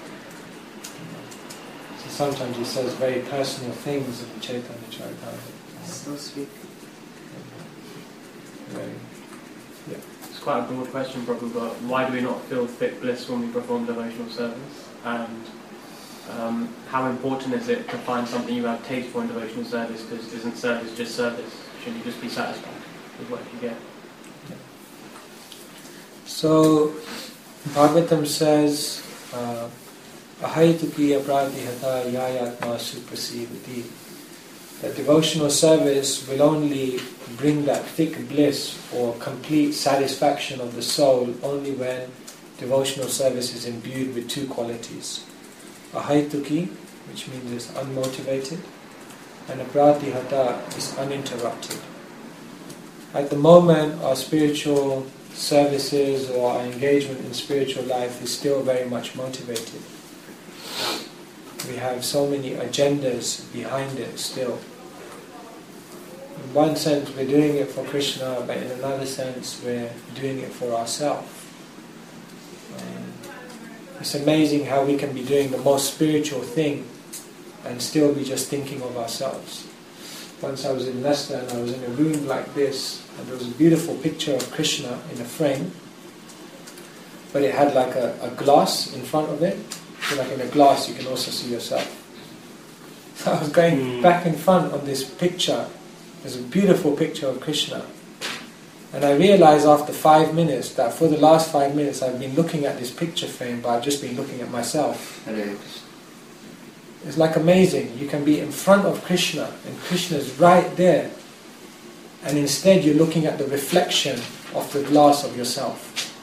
So sometimes he says very personal things in Chaitanya Charitamrita. So sweet. Very, yeah. It's quite a broad question probably, but why do we not feel thick bliss when we perform devotional service? And how important is it to find something you have taste for in devotional service? Because isn't service just service? Shouldn't you just be satisfied with what you get? Yeah. So Bhagavatam says, Ahaituki apradihata yayatma suprasivati, that devotional service will only bring that thick bliss or complete satisfaction of the soul only when devotional service is imbued with two qualities. Ahaituki, which means it's unmotivated, and apradihata is uninterrupted. At the moment, our spiritual services or our engagement in spiritual life is still very much motivated. We have so many agendas behind it still. In one sense we're doing it for Krishna, but in another sense we're doing it for ourselves. It's amazing how we can be doing the most spiritual thing and still be just thinking of ourselves. Once I was in Leicester and I was in a room like this, and there was a beautiful picture of Krishna in a frame, but it had like a glass in front of it. So like in a glass you can also see yourself. So I was going back and front on this picture. There's a beautiful picture of Krishna. And I realized after 5 minutes that for the last 5 minutes I've been looking at this picture frame, but I've just been looking at myself. It's like amazing. You can be in front of Krishna and Krishna's right there, and instead you're looking at the reflection of the glass of yourself.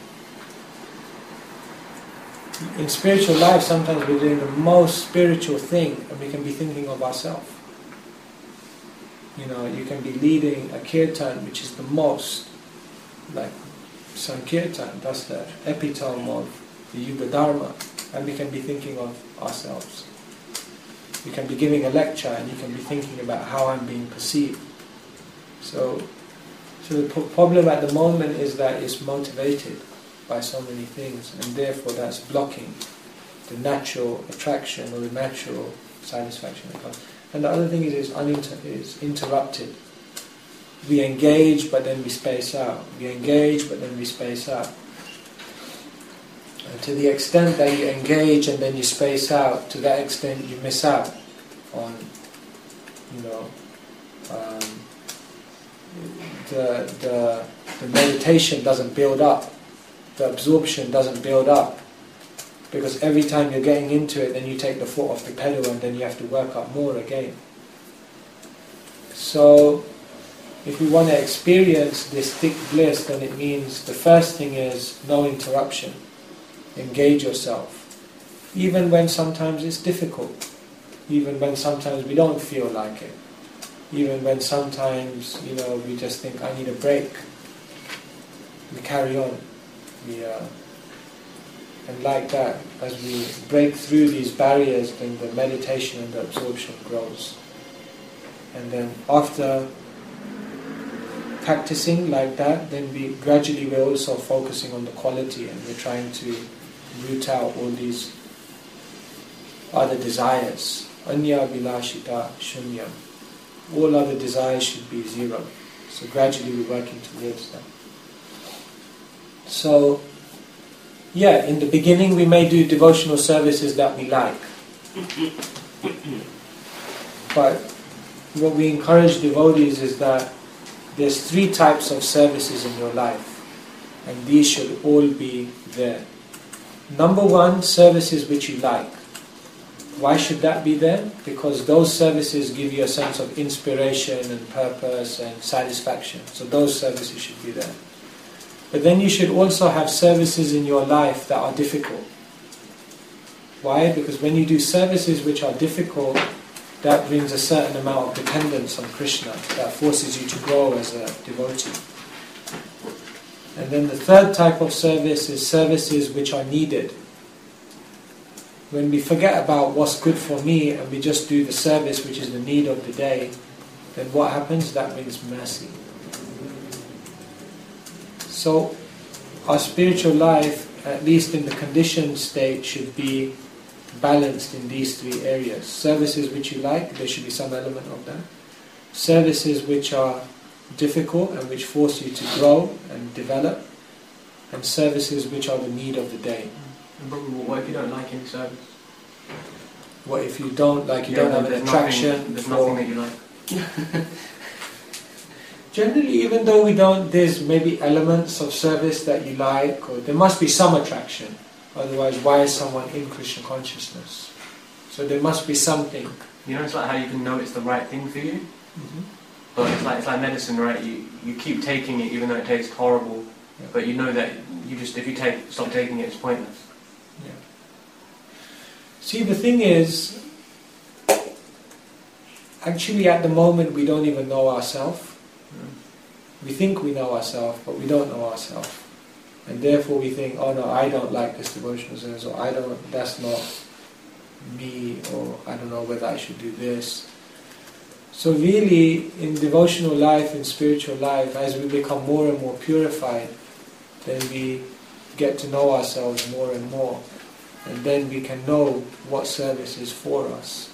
In spiritual life, sometimes we're doing the most spiritual thing and we can be thinking of ourselves. You know, you can be leading a kirtan, which is the most, like Sankirtan, that's the epitome of the Yuga Dharma, and we can be thinking of ourselves. You can be giving a lecture and you can be thinking about how I'm being perceived. So the problem at the moment is that it's motivated by so many things, and therefore that's blocking the natural attraction or the natural satisfaction that comes. And the other thing is interrupted. We engage but then we space out. We engage but then we space out. And to the extent that you engage and then you space out, to that extent you miss out on, the meditation doesn't build up. The absorption doesn't build up, because every time you're getting into it, then you take the foot off the pedal and then you have to work up more again. So if we want to experience this thick bliss, then it means the first thing is no interruption. Engage yourself. Even when sometimes it's difficult. Even when sometimes we don't feel like it. Even when sometimes, we just think, I need a break. We carry on. And like that, as we break through these barriers, then the meditation and the absorption grows. And then after practicing like that, then we're also focusing on the quality, and we're trying to root out all these other desires. Anya vilashita shunyam. All other desires should be zero. So gradually we're working towards that. So, yeah, in the beginning we may do devotional services that we like. But what we encourage devotees is that there's 3 types of services in your life, and these should all be there. Number 1, services which you like. Why should that be there? Because those services give you a sense of inspiration and purpose and satisfaction. So those services should be there. But then you should also have services in your life that are difficult. Why? Because when you do services which are difficult, that brings a certain amount of dependence on Krishna. That forces you to grow as a devotee. And then the 3rd type of service is services which are needed. When we forget about what's good for me and we just do the service which is the need of the day, then what happens? That brings mercy. So our spiritual life, at least in the conditioned state, should be balanced in these 3 areas. Services which you like, there should be some element of that. Services which are difficult and which force you to grow and develop. And services which are the need of the day. What if you don't like any service? What if you don't like, you don't have an attraction? There's nothing that you like. Generally, even though we don't, there's maybe elements of service that you like, or there must be some attraction. Otherwise, why is someone in Krishna consciousness? So there must be something. You know, it's like how you can know it's the right thing for you. But it's like medicine, right? You keep taking it even though it tastes horrible, but you know that if you stop taking it, it's pointless. Yeah. See, the thing is, actually at the moment we don't even know ourselves. We think we know ourselves, but we don't know ourselves. And therefore we think, oh no, I don't like this devotional service, or that's not me, or I don't know whether I should do this. So really, in devotional life, in spiritual life, as we become more and more purified, then we get to know ourselves more and more. And then we can know what service is for us.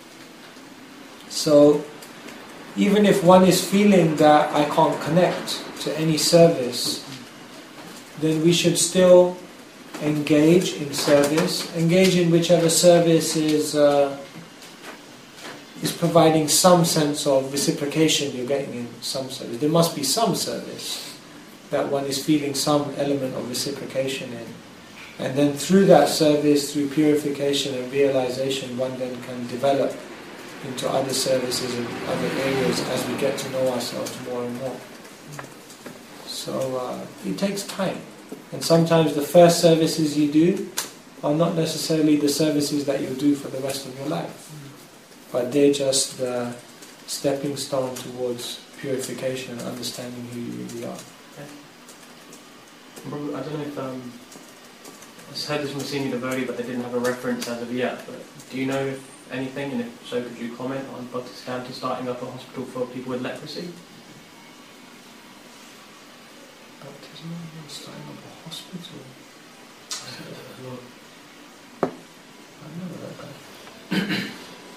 So, even if one is feeling that I can't connect to any service, then we should still engage in service, engage in whichever service is providing some sense of reciprocation you're getting in some service. There must be some service that one is feeling some element of reciprocation in. And then through that service, through purification and realization, one then can develop into other services and other areas as we get to know ourselves more and more. So it takes time. And sometimes the first services you do are not necessarily the services that you'll do for the rest of your life. But they're just the stepping stone towards purification and understanding who you really are. I don't know if I heard this from a senior devotee, but they didn't have a reference as of yet. But do you know anything, and if so, could you comment on Bhaktisiddhanta starting up a hospital for people with leprosy? Bhaktisiddhanta starting up a hospital? I've never heard that.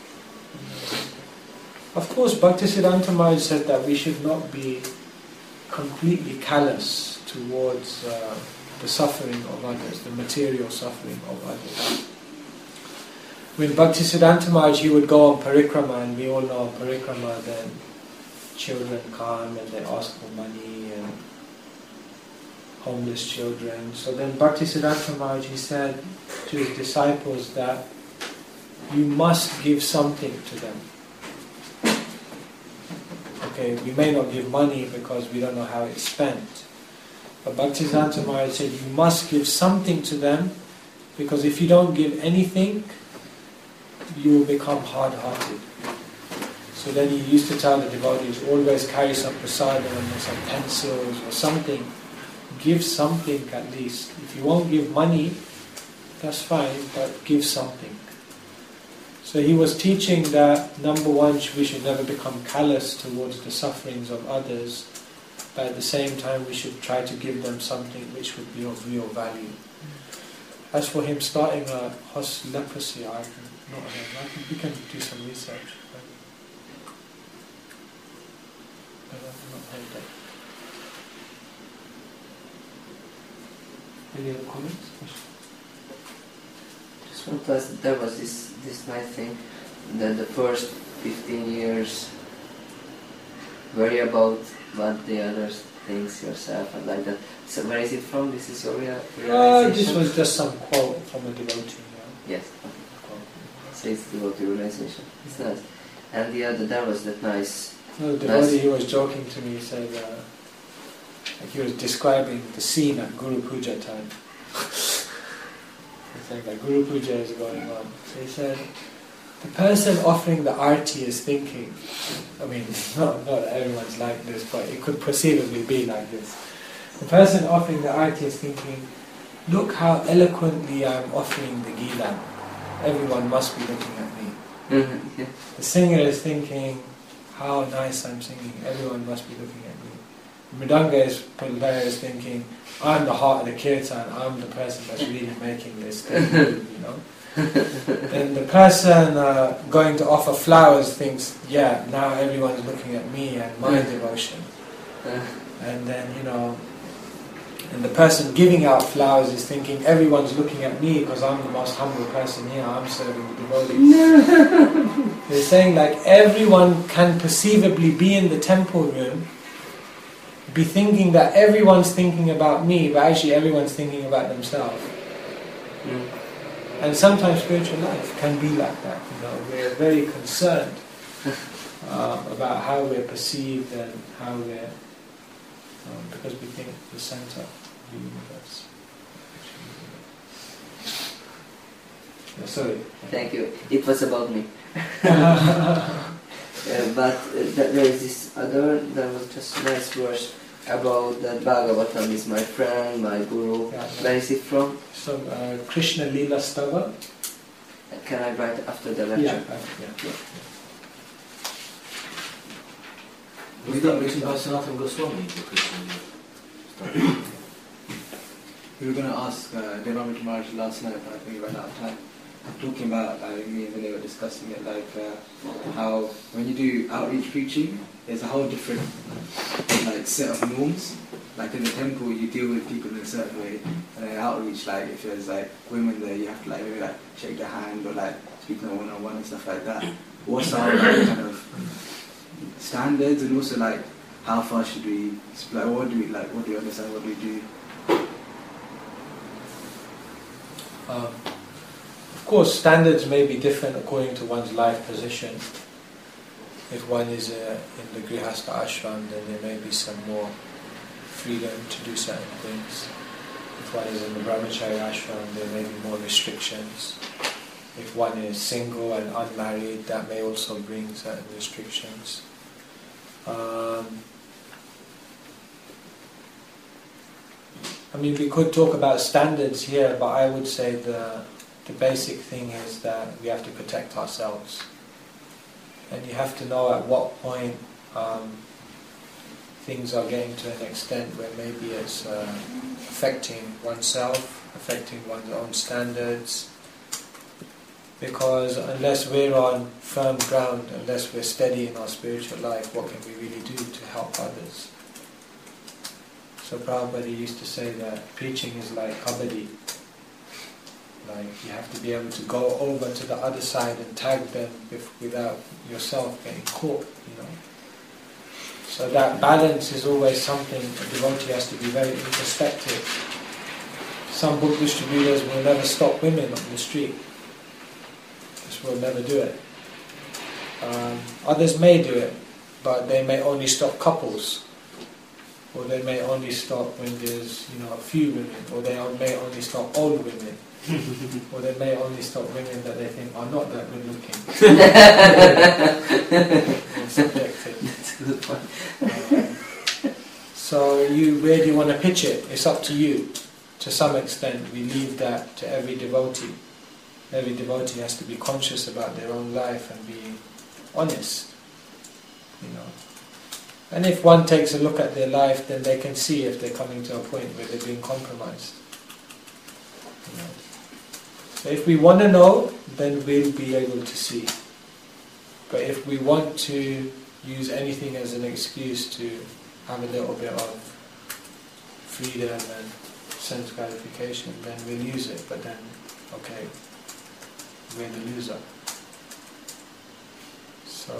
Of course, Bhaktisiddhanta Maharaj said that we should not be completely callous towards the suffering of others, the material suffering of others. When Bhaktisiddhanta Maharaj, he would go on parikrama, and we all know on parikrama, then children come and they ask for money, and homeless children. So then Bhaktisiddhanta Maharaj, he said to his disciples that you must give something to them. Okay, we may not give money because we don't know how it's spent. But Bhaktisiddhanta Maharaj said you must give something to them, because if you don't give anything, you will become hard-hearted. So then he used to tell the devotees, always carry some prasadam or some pencils or something. Give something at least. If you won't give money, that's fine, but give something. So he was teaching that, number one, we should never become callous towards the sufferings of others, but at the same time we should try to give them something which would be of real value. As for him starting a leprosy, we can do some research. But I've not heard that. Any other comments? Just one class, there was this nice thing that the first 15 years worry about what the others thinks yourself and like that. So where is it from? This is your realization? This was just some quote from a devotee. Yes. Okay. So it's devotee realization. It's nice. And the other, there was that nice... No, the devotee, he was joking to me, he said, like he was describing the scene at Guru Puja time. He said that Guru Puja is going on. So he said, the person offering the arti is thinking, I mean, not everyone's like this, but it could perceivably be like this. The person offering the arti is thinking, look how eloquently I'm offering the Gita. Everyone must be looking at me. Mm-hmm. Yeah. The singer is thinking, how nice I'm singing. Everyone must be looking at me. Mridanga is thinking, I'm the heart of the kirtan. I'm the person that's really making this thing move, you know. And the person going to offer flowers thinks, yeah, now everyone's looking at me and my devotion. And then, you know, and the person giving out flowers is thinking, everyone's looking at me because I'm the most humble person here, I'm serving the devotees. They're saying like everyone can perceivably be in the temple room, be thinking that everyone's thinking about me, but actually everyone's thinking about themselves. And sometimes spiritual life can be like that. You know, we're very concerned about how we're perceived and how we're, because we think the center of the universe. Sorry. Thank you. It was about me. But there is this other, there was just a nice verse about that Bhagavatam is my friend, my guru. Yeah. Where is it from? So, Krishna Lila Stava. Can I write after the lecture? Yeah. Was that written by Sanatana Goswami? We were going to ask Devamitra Maharaj last night, but I think we ran out of time. Talking about, me and Vinay were discussing it, like how when you do outreach preaching, there's a whole different set of norms. Like in the temple, you deal with people in a certain way, and in outreach, like if there's women there, you have to maybe shake their hand or speak on one-on-one and stuff like that. What's our kind of standards, and also how far should we? What do we What do you understand? What do we do? Of course, standards may be different according to one's life position. If one is in the Grihastha ashram, then there may be some more freedom to do certain things. If one is in the Brahmachari ashram, there may be more restrictions. If one is single and unmarried, that may also bring certain restrictions. We could talk about standards here, but I would say the basic thing is that we have to protect ourselves. And you have to know at what point things are getting to an extent where maybe it's affecting oneself, affecting one's own standards. Because unless we're on firm ground, unless we're steady in our spiritual life, what can we really do to help others? So Prabhupada used to say that preaching is like kabaddi. You have to be able to go over to the other side and tag them without yourself getting caught, So that balance is always something a devotee has to be very introspective. Some book distributors will never stop women on the street. Just will never do it. Others may do it, but they may only stop couples. Or they may only stop when there's a few women. Or they may only stop old women. Or they may only stop women that they think are not that good looking. Subjective. That's a good point. So where do you want to pitch it? It's up to you. To some extent, we leave that to every devotee. Every devotee has to be conscious about their own life and be honest. And if one takes a look at their life, then they can see if they're coming to a point where they're being compromised. You know. So if we want to know, then we'll be able to see. But if we want to use anything as an excuse to have a little bit of freedom and sense gratification, then we'll use it. But then, okay, we're the loser. So,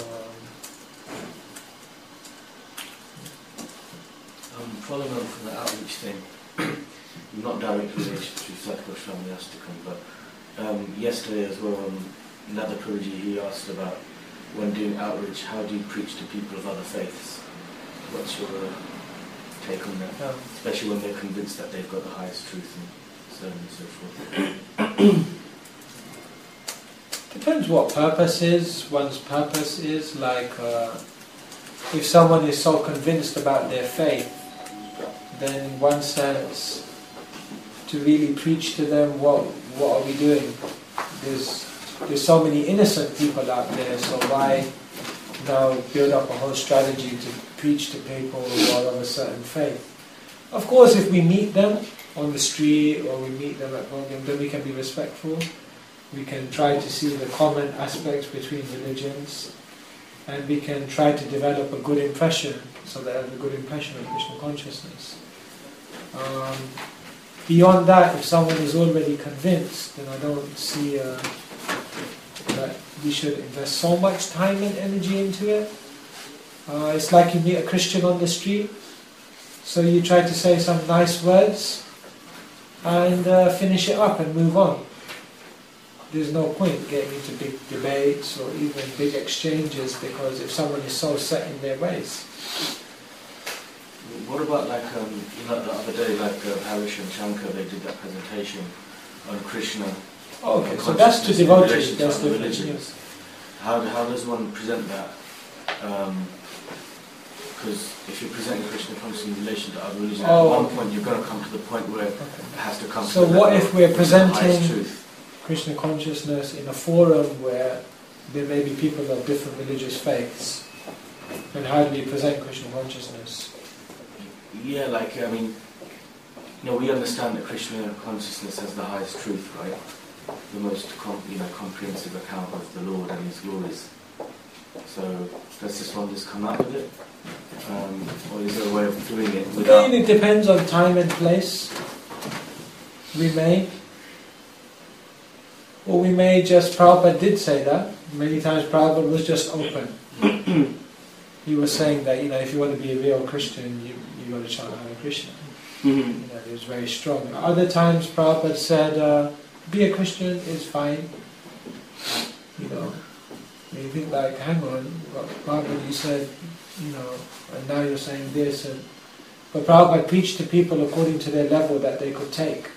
following on from the outreach thing, not directly related to Satguru Swami Astakam, but yesterday as well, another Prabhuji, he asked about when doing outreach, how do you preach to people of other faiths? What's your take on that? Especially when they're convinced that they've got the highest truth and so on and so forth. Depends what purpose is, one's purpose is. Like, if someone is so convinced about their faith, then in one sense, to really preach to them, what are we doing? There's so many innocent people out there, so why now build up a whole strategy to preach to people who are of a certain faith? Of course, if we meet them on the street or we meet them at program, then we can be respectful. We can try to see the common aspects between religions, and we can try to develop a good impression, so they have a good impression of Krishna consciousness. Beyond that, if someone is already convinced, then I don't see that we should invest so much time and energy into it. It's like you meet a Christian on the street, so you try to say some nice words and finish it up and move on. There's no point getting into big debates or even big exchanges, because if someone is so set in their ways. What about like, the other day, like Harish and Shankar, they did that presentation on Krishna. Oh, okay, so that's to devotees, that's the different. religions. Yes. How does one present that? Because if you're presenting Krishna consciousness in relation to other religions, at one point you're going to come to the point where it has to come to So the what level if we're of presenting the highest truth? Krishna consciousness in a forum where there may be people of different religious faiths? And how do we present Krishna consciousness? Yeah, like, I mean, we understand that Krishna consciousness has the highest truth, right? The most comprehensive account of the Lord and His glories. So does this one just come out with it? Or is there a way of doing it without... Again, it depends on time and place. We may. Or we may just, Prabhupada did say that. Many times Prabhupada was just open. He was saying that, if you want to be a real Christian, you got to chant Hare Krishna. He was very strong. Other times Prabhupada said, be a Christian is fine. You think like, hang on, Prabhupada, you said, and now you're saying this. But Prabhupada preached to people according to their level that they could take.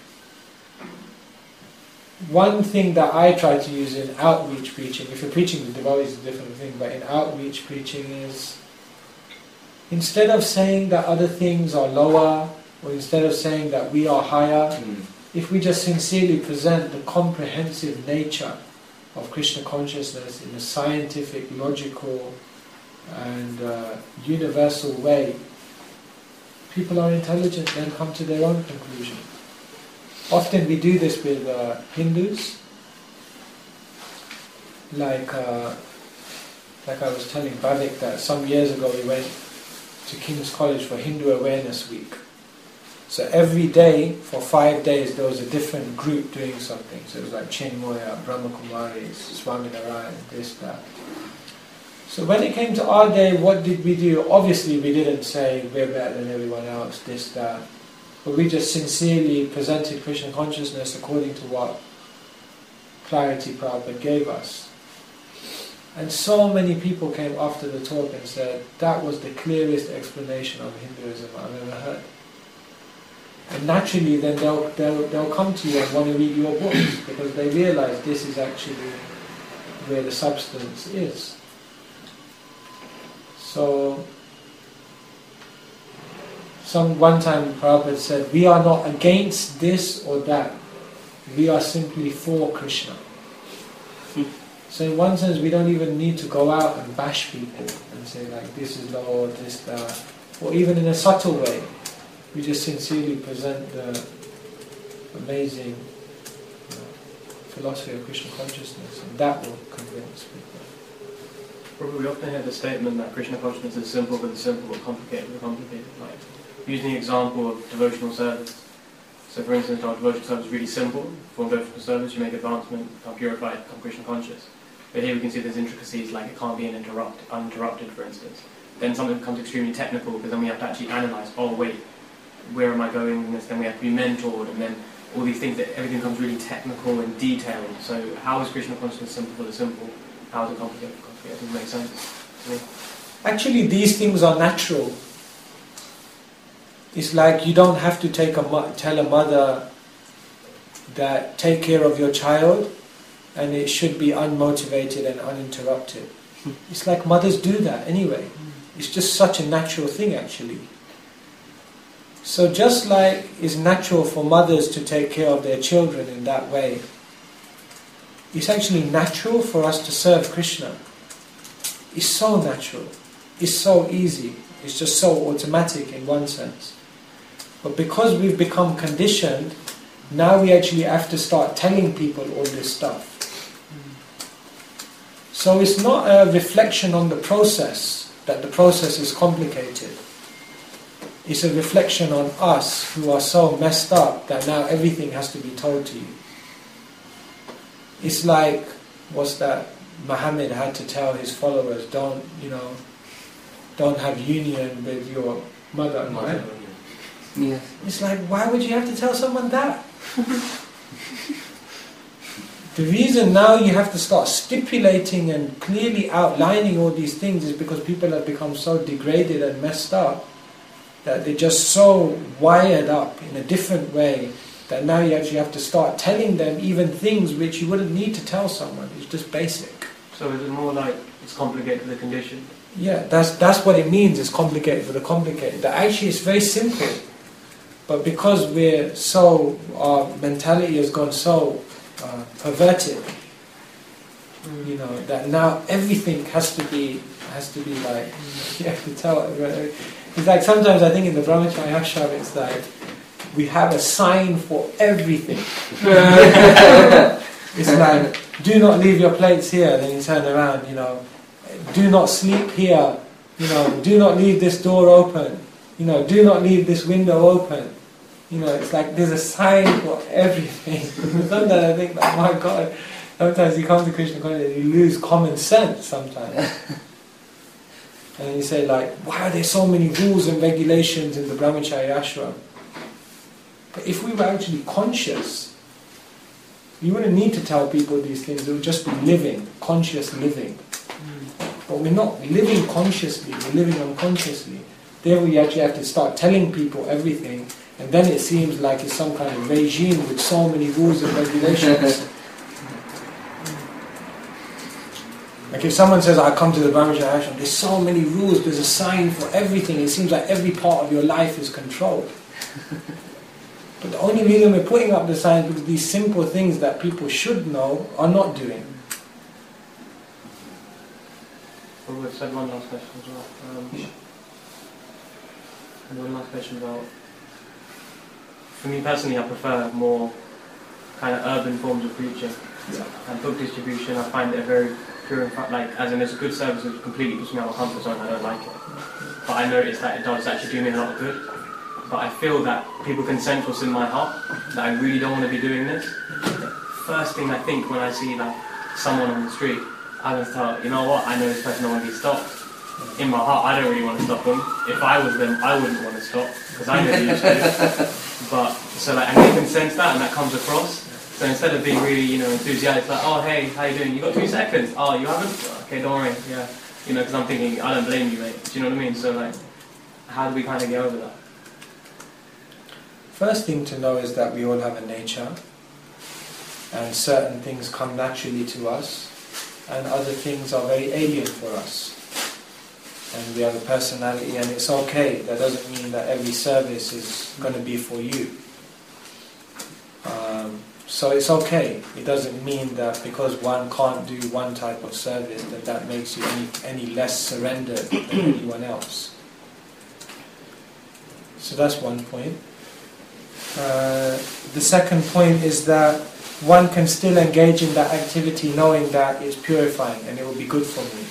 One thing that I try to use in outreach preaching, if you're preaching to devotees, it's a different thing, but in outreach preaching is, instead of saying that other things are lower, or instead of saying that we are higher, if we just sincerely present the comprehensive nature of Krishna consciousness in a scientific, logical, and universal way, people are intelligent and come to their own conclusion. Often we do this with Hindus, like I was telling Bhavik that some years ago we went to King's College for Hindu Awareness Week. So every day, for 5 days, there was a different group doing something. So it was like Chinmoya, Brahma Kumaris, Swaminarayan, this, that. So when it came to our day, what did we do? Obviously we didn't say we're better than everyone else, this, that. But we just sincerely presented Krishna consciousness according to what clarity Prabhupada gave us. And so many people came after the talk and said, that was the clearest explanation of Hinduism I've ever heard. And naturally then they'll come to you and want to read your books, because they realize this is actually where the substance is. So, one time Prabhupada said, we are not against this or that. We are simply for Krishna. So in one sense, we don't even need to go out and bash people and say like, this is Lord, this, that. Or even in a subtle way, we just sincerely present the amazing philosophy of Krishna consciousness, and that will convince people. We often hear the statement that Krishna consciousness is simple for the simple, but complicated for the complicated. Like, using the example of devotional service. So for instance, our devotional service is really simple. For devotional service, you make advancement, become purified, become Krishna conscious. But here we can see there's intricacies, like it can't be uninterrupted, for instance. Then something becomes extremely technical, because then we have to actually analyse, oh wait, where am I going in this? Then we have to be mentored, and then all these things, that everything becomes really technical and detailed. So how is Krishna consciousness simple for the simple? How is it complicated for the complicated? Does it make sense to me? Actually, these things are natural. It's like you don't have to tell a mother that take care of your child and it should be unmotivated and uninterrupted. It's like mothers do that anyway. It's just such a natural thing actually. So just like it's natural for mothers to take care of their children in that way, it's actually natural for us to serve Krishna. It's so natural. It's so easy. It's just so automatic in one sense. But because we've become conditioned, now we actually have to start telling people all this stuff. So it's not a reflection on the process, that the process is complicated. It's a reflection on us who are so messed up that now everything has to be told to you. It's like, what's that? Muhammad had to tell his followers, don't have union with your mother, right? Yes. It's like, why would you have to tell someone that? The reason now you have to start stipulating and clearly outlining all these things is because people have become so degraded and messed up that they're just so wired up in a different way that now you actually have to start telling them even things which you wouldn't need to tell someone. It's just basic. So is it more like it's complicated for the conditioned? Yeah, that's what it means, it's complicated for the complicated. That actually it's very simple. But because our mentality has gone so perverted, that now everything has to be like, you have to tell it. It's like sometimes I think in the Brahmacharya ashram it's like, we have a sign for everything. It's like, do not leave your plates here, then you turn around, do not sleep here, do not leave this door open, do not leave this window open. It's like there's a sign for everything. Sometimes I think, oh my God, sometimes you come to Krishna consciousness and you lose common sense sometimes. And you say like, why are there so many rules and regulations in the Brahmacharya ashram? But if we were actually conscious, you wouldn't need to tell people these things, it would just be living, conscious living. But we're not living consciously, we're living unconsciously. Therefore you actually have to start telling people everything, and then it seems like it's some kind of regime with so many rules and regulations. Like if someone says, I come to the Brahmacharya ashram, there's so many rules, there's a sign for everything, it seems like every part of your life is controlled. But the only reason we're putting up the signs is because these simple things that people should know are not doing. Well, we've said one last question as well. And one last question about, for me personally, I prefer more kind of urban forms of preaching. Yeah. And book distribution, I find it a very pure and as in it's a good service which completely puts me out of my comfort zone, I don't like it. But I notice that it does actually do me a lot of good. But I feel that people can sense what's in my heart, that I really don't want to be doing this. The first thing I think when I see like someone on the street, I just thought, you know what, I know this person don't want to be stopped. In my heart, I don't really want to stop them. If I was them, I wouldn't want to stop, because I never used to. But, so like, and they can sense that, and that comes across. So instead of being really, enthusiastic, like, oh hey, how you doing? You got 2 seconds? Oh, you haven't? Okay, don't worry, yeah. Because I'm thinking, I don't blame you, mate. Do you know what I mean? So like, how do we kind of get over that? First thing to know is that we all have a nature, and certain things come naturally to us, and other things are very alien for us. And we have a personality, and it's okay. That doesn't mean that every service is going to be for you. So it's okay. It doesn't mean that because one can't do one type of service that makes you any less surrendered than anyone else. So that's one point. The second point is that one can still engage in that activity knowing that it's purifying and it will be good for me.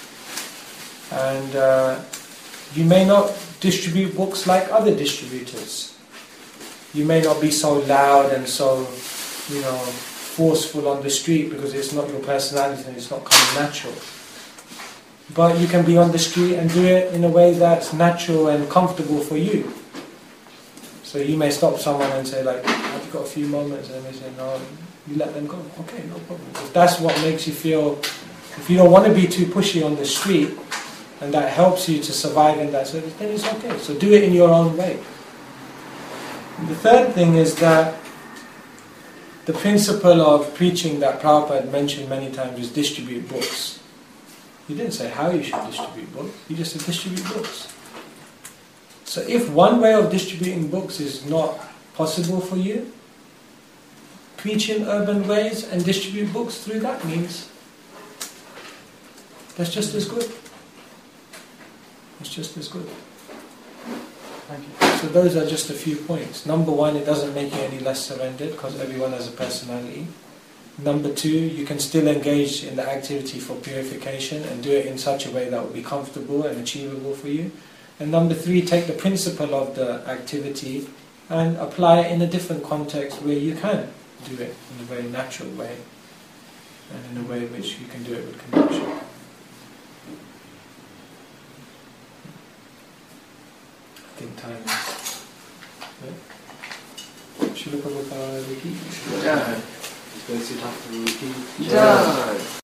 And you may not distribute books like other distributors. You may not be so loud and so, forceful on the street because it's not your personality and it's not coming natural. But you can be on the street and do it in a way that's natural and comfortable for you. So you may stop someone and say, like, have you got a few moments? And they say, no, you let them go. Okay, no problem. If that's what makes you feel, if you don't want to be too pushy on the street, and that helps you to survive in that service, then it's okay. So do it in your own way. And the third thing is that the principle of preaching that Prabhupada mentioned many times is distribute books. He didn't say how you should distribute books, he just said distribute books. So if one way of distributing books is not possible for you, preach in urban ways and distribute books through that means. That's just as good. It's just as good. Thank you. So those are just a few points. Number one, it doesn't make you any less surrendered because everyone has a personality. Number two, you can still engage in the activity for purification and do it in such a way that will be comfortable and achievable for you. And number three, take the principle of the activity and apply it in a different context where you can do it in a very natural way and in a way in which you can do it with conviction. I think time is... Srila Prabhupada ki Jai. Going to sit after the routine. Jai.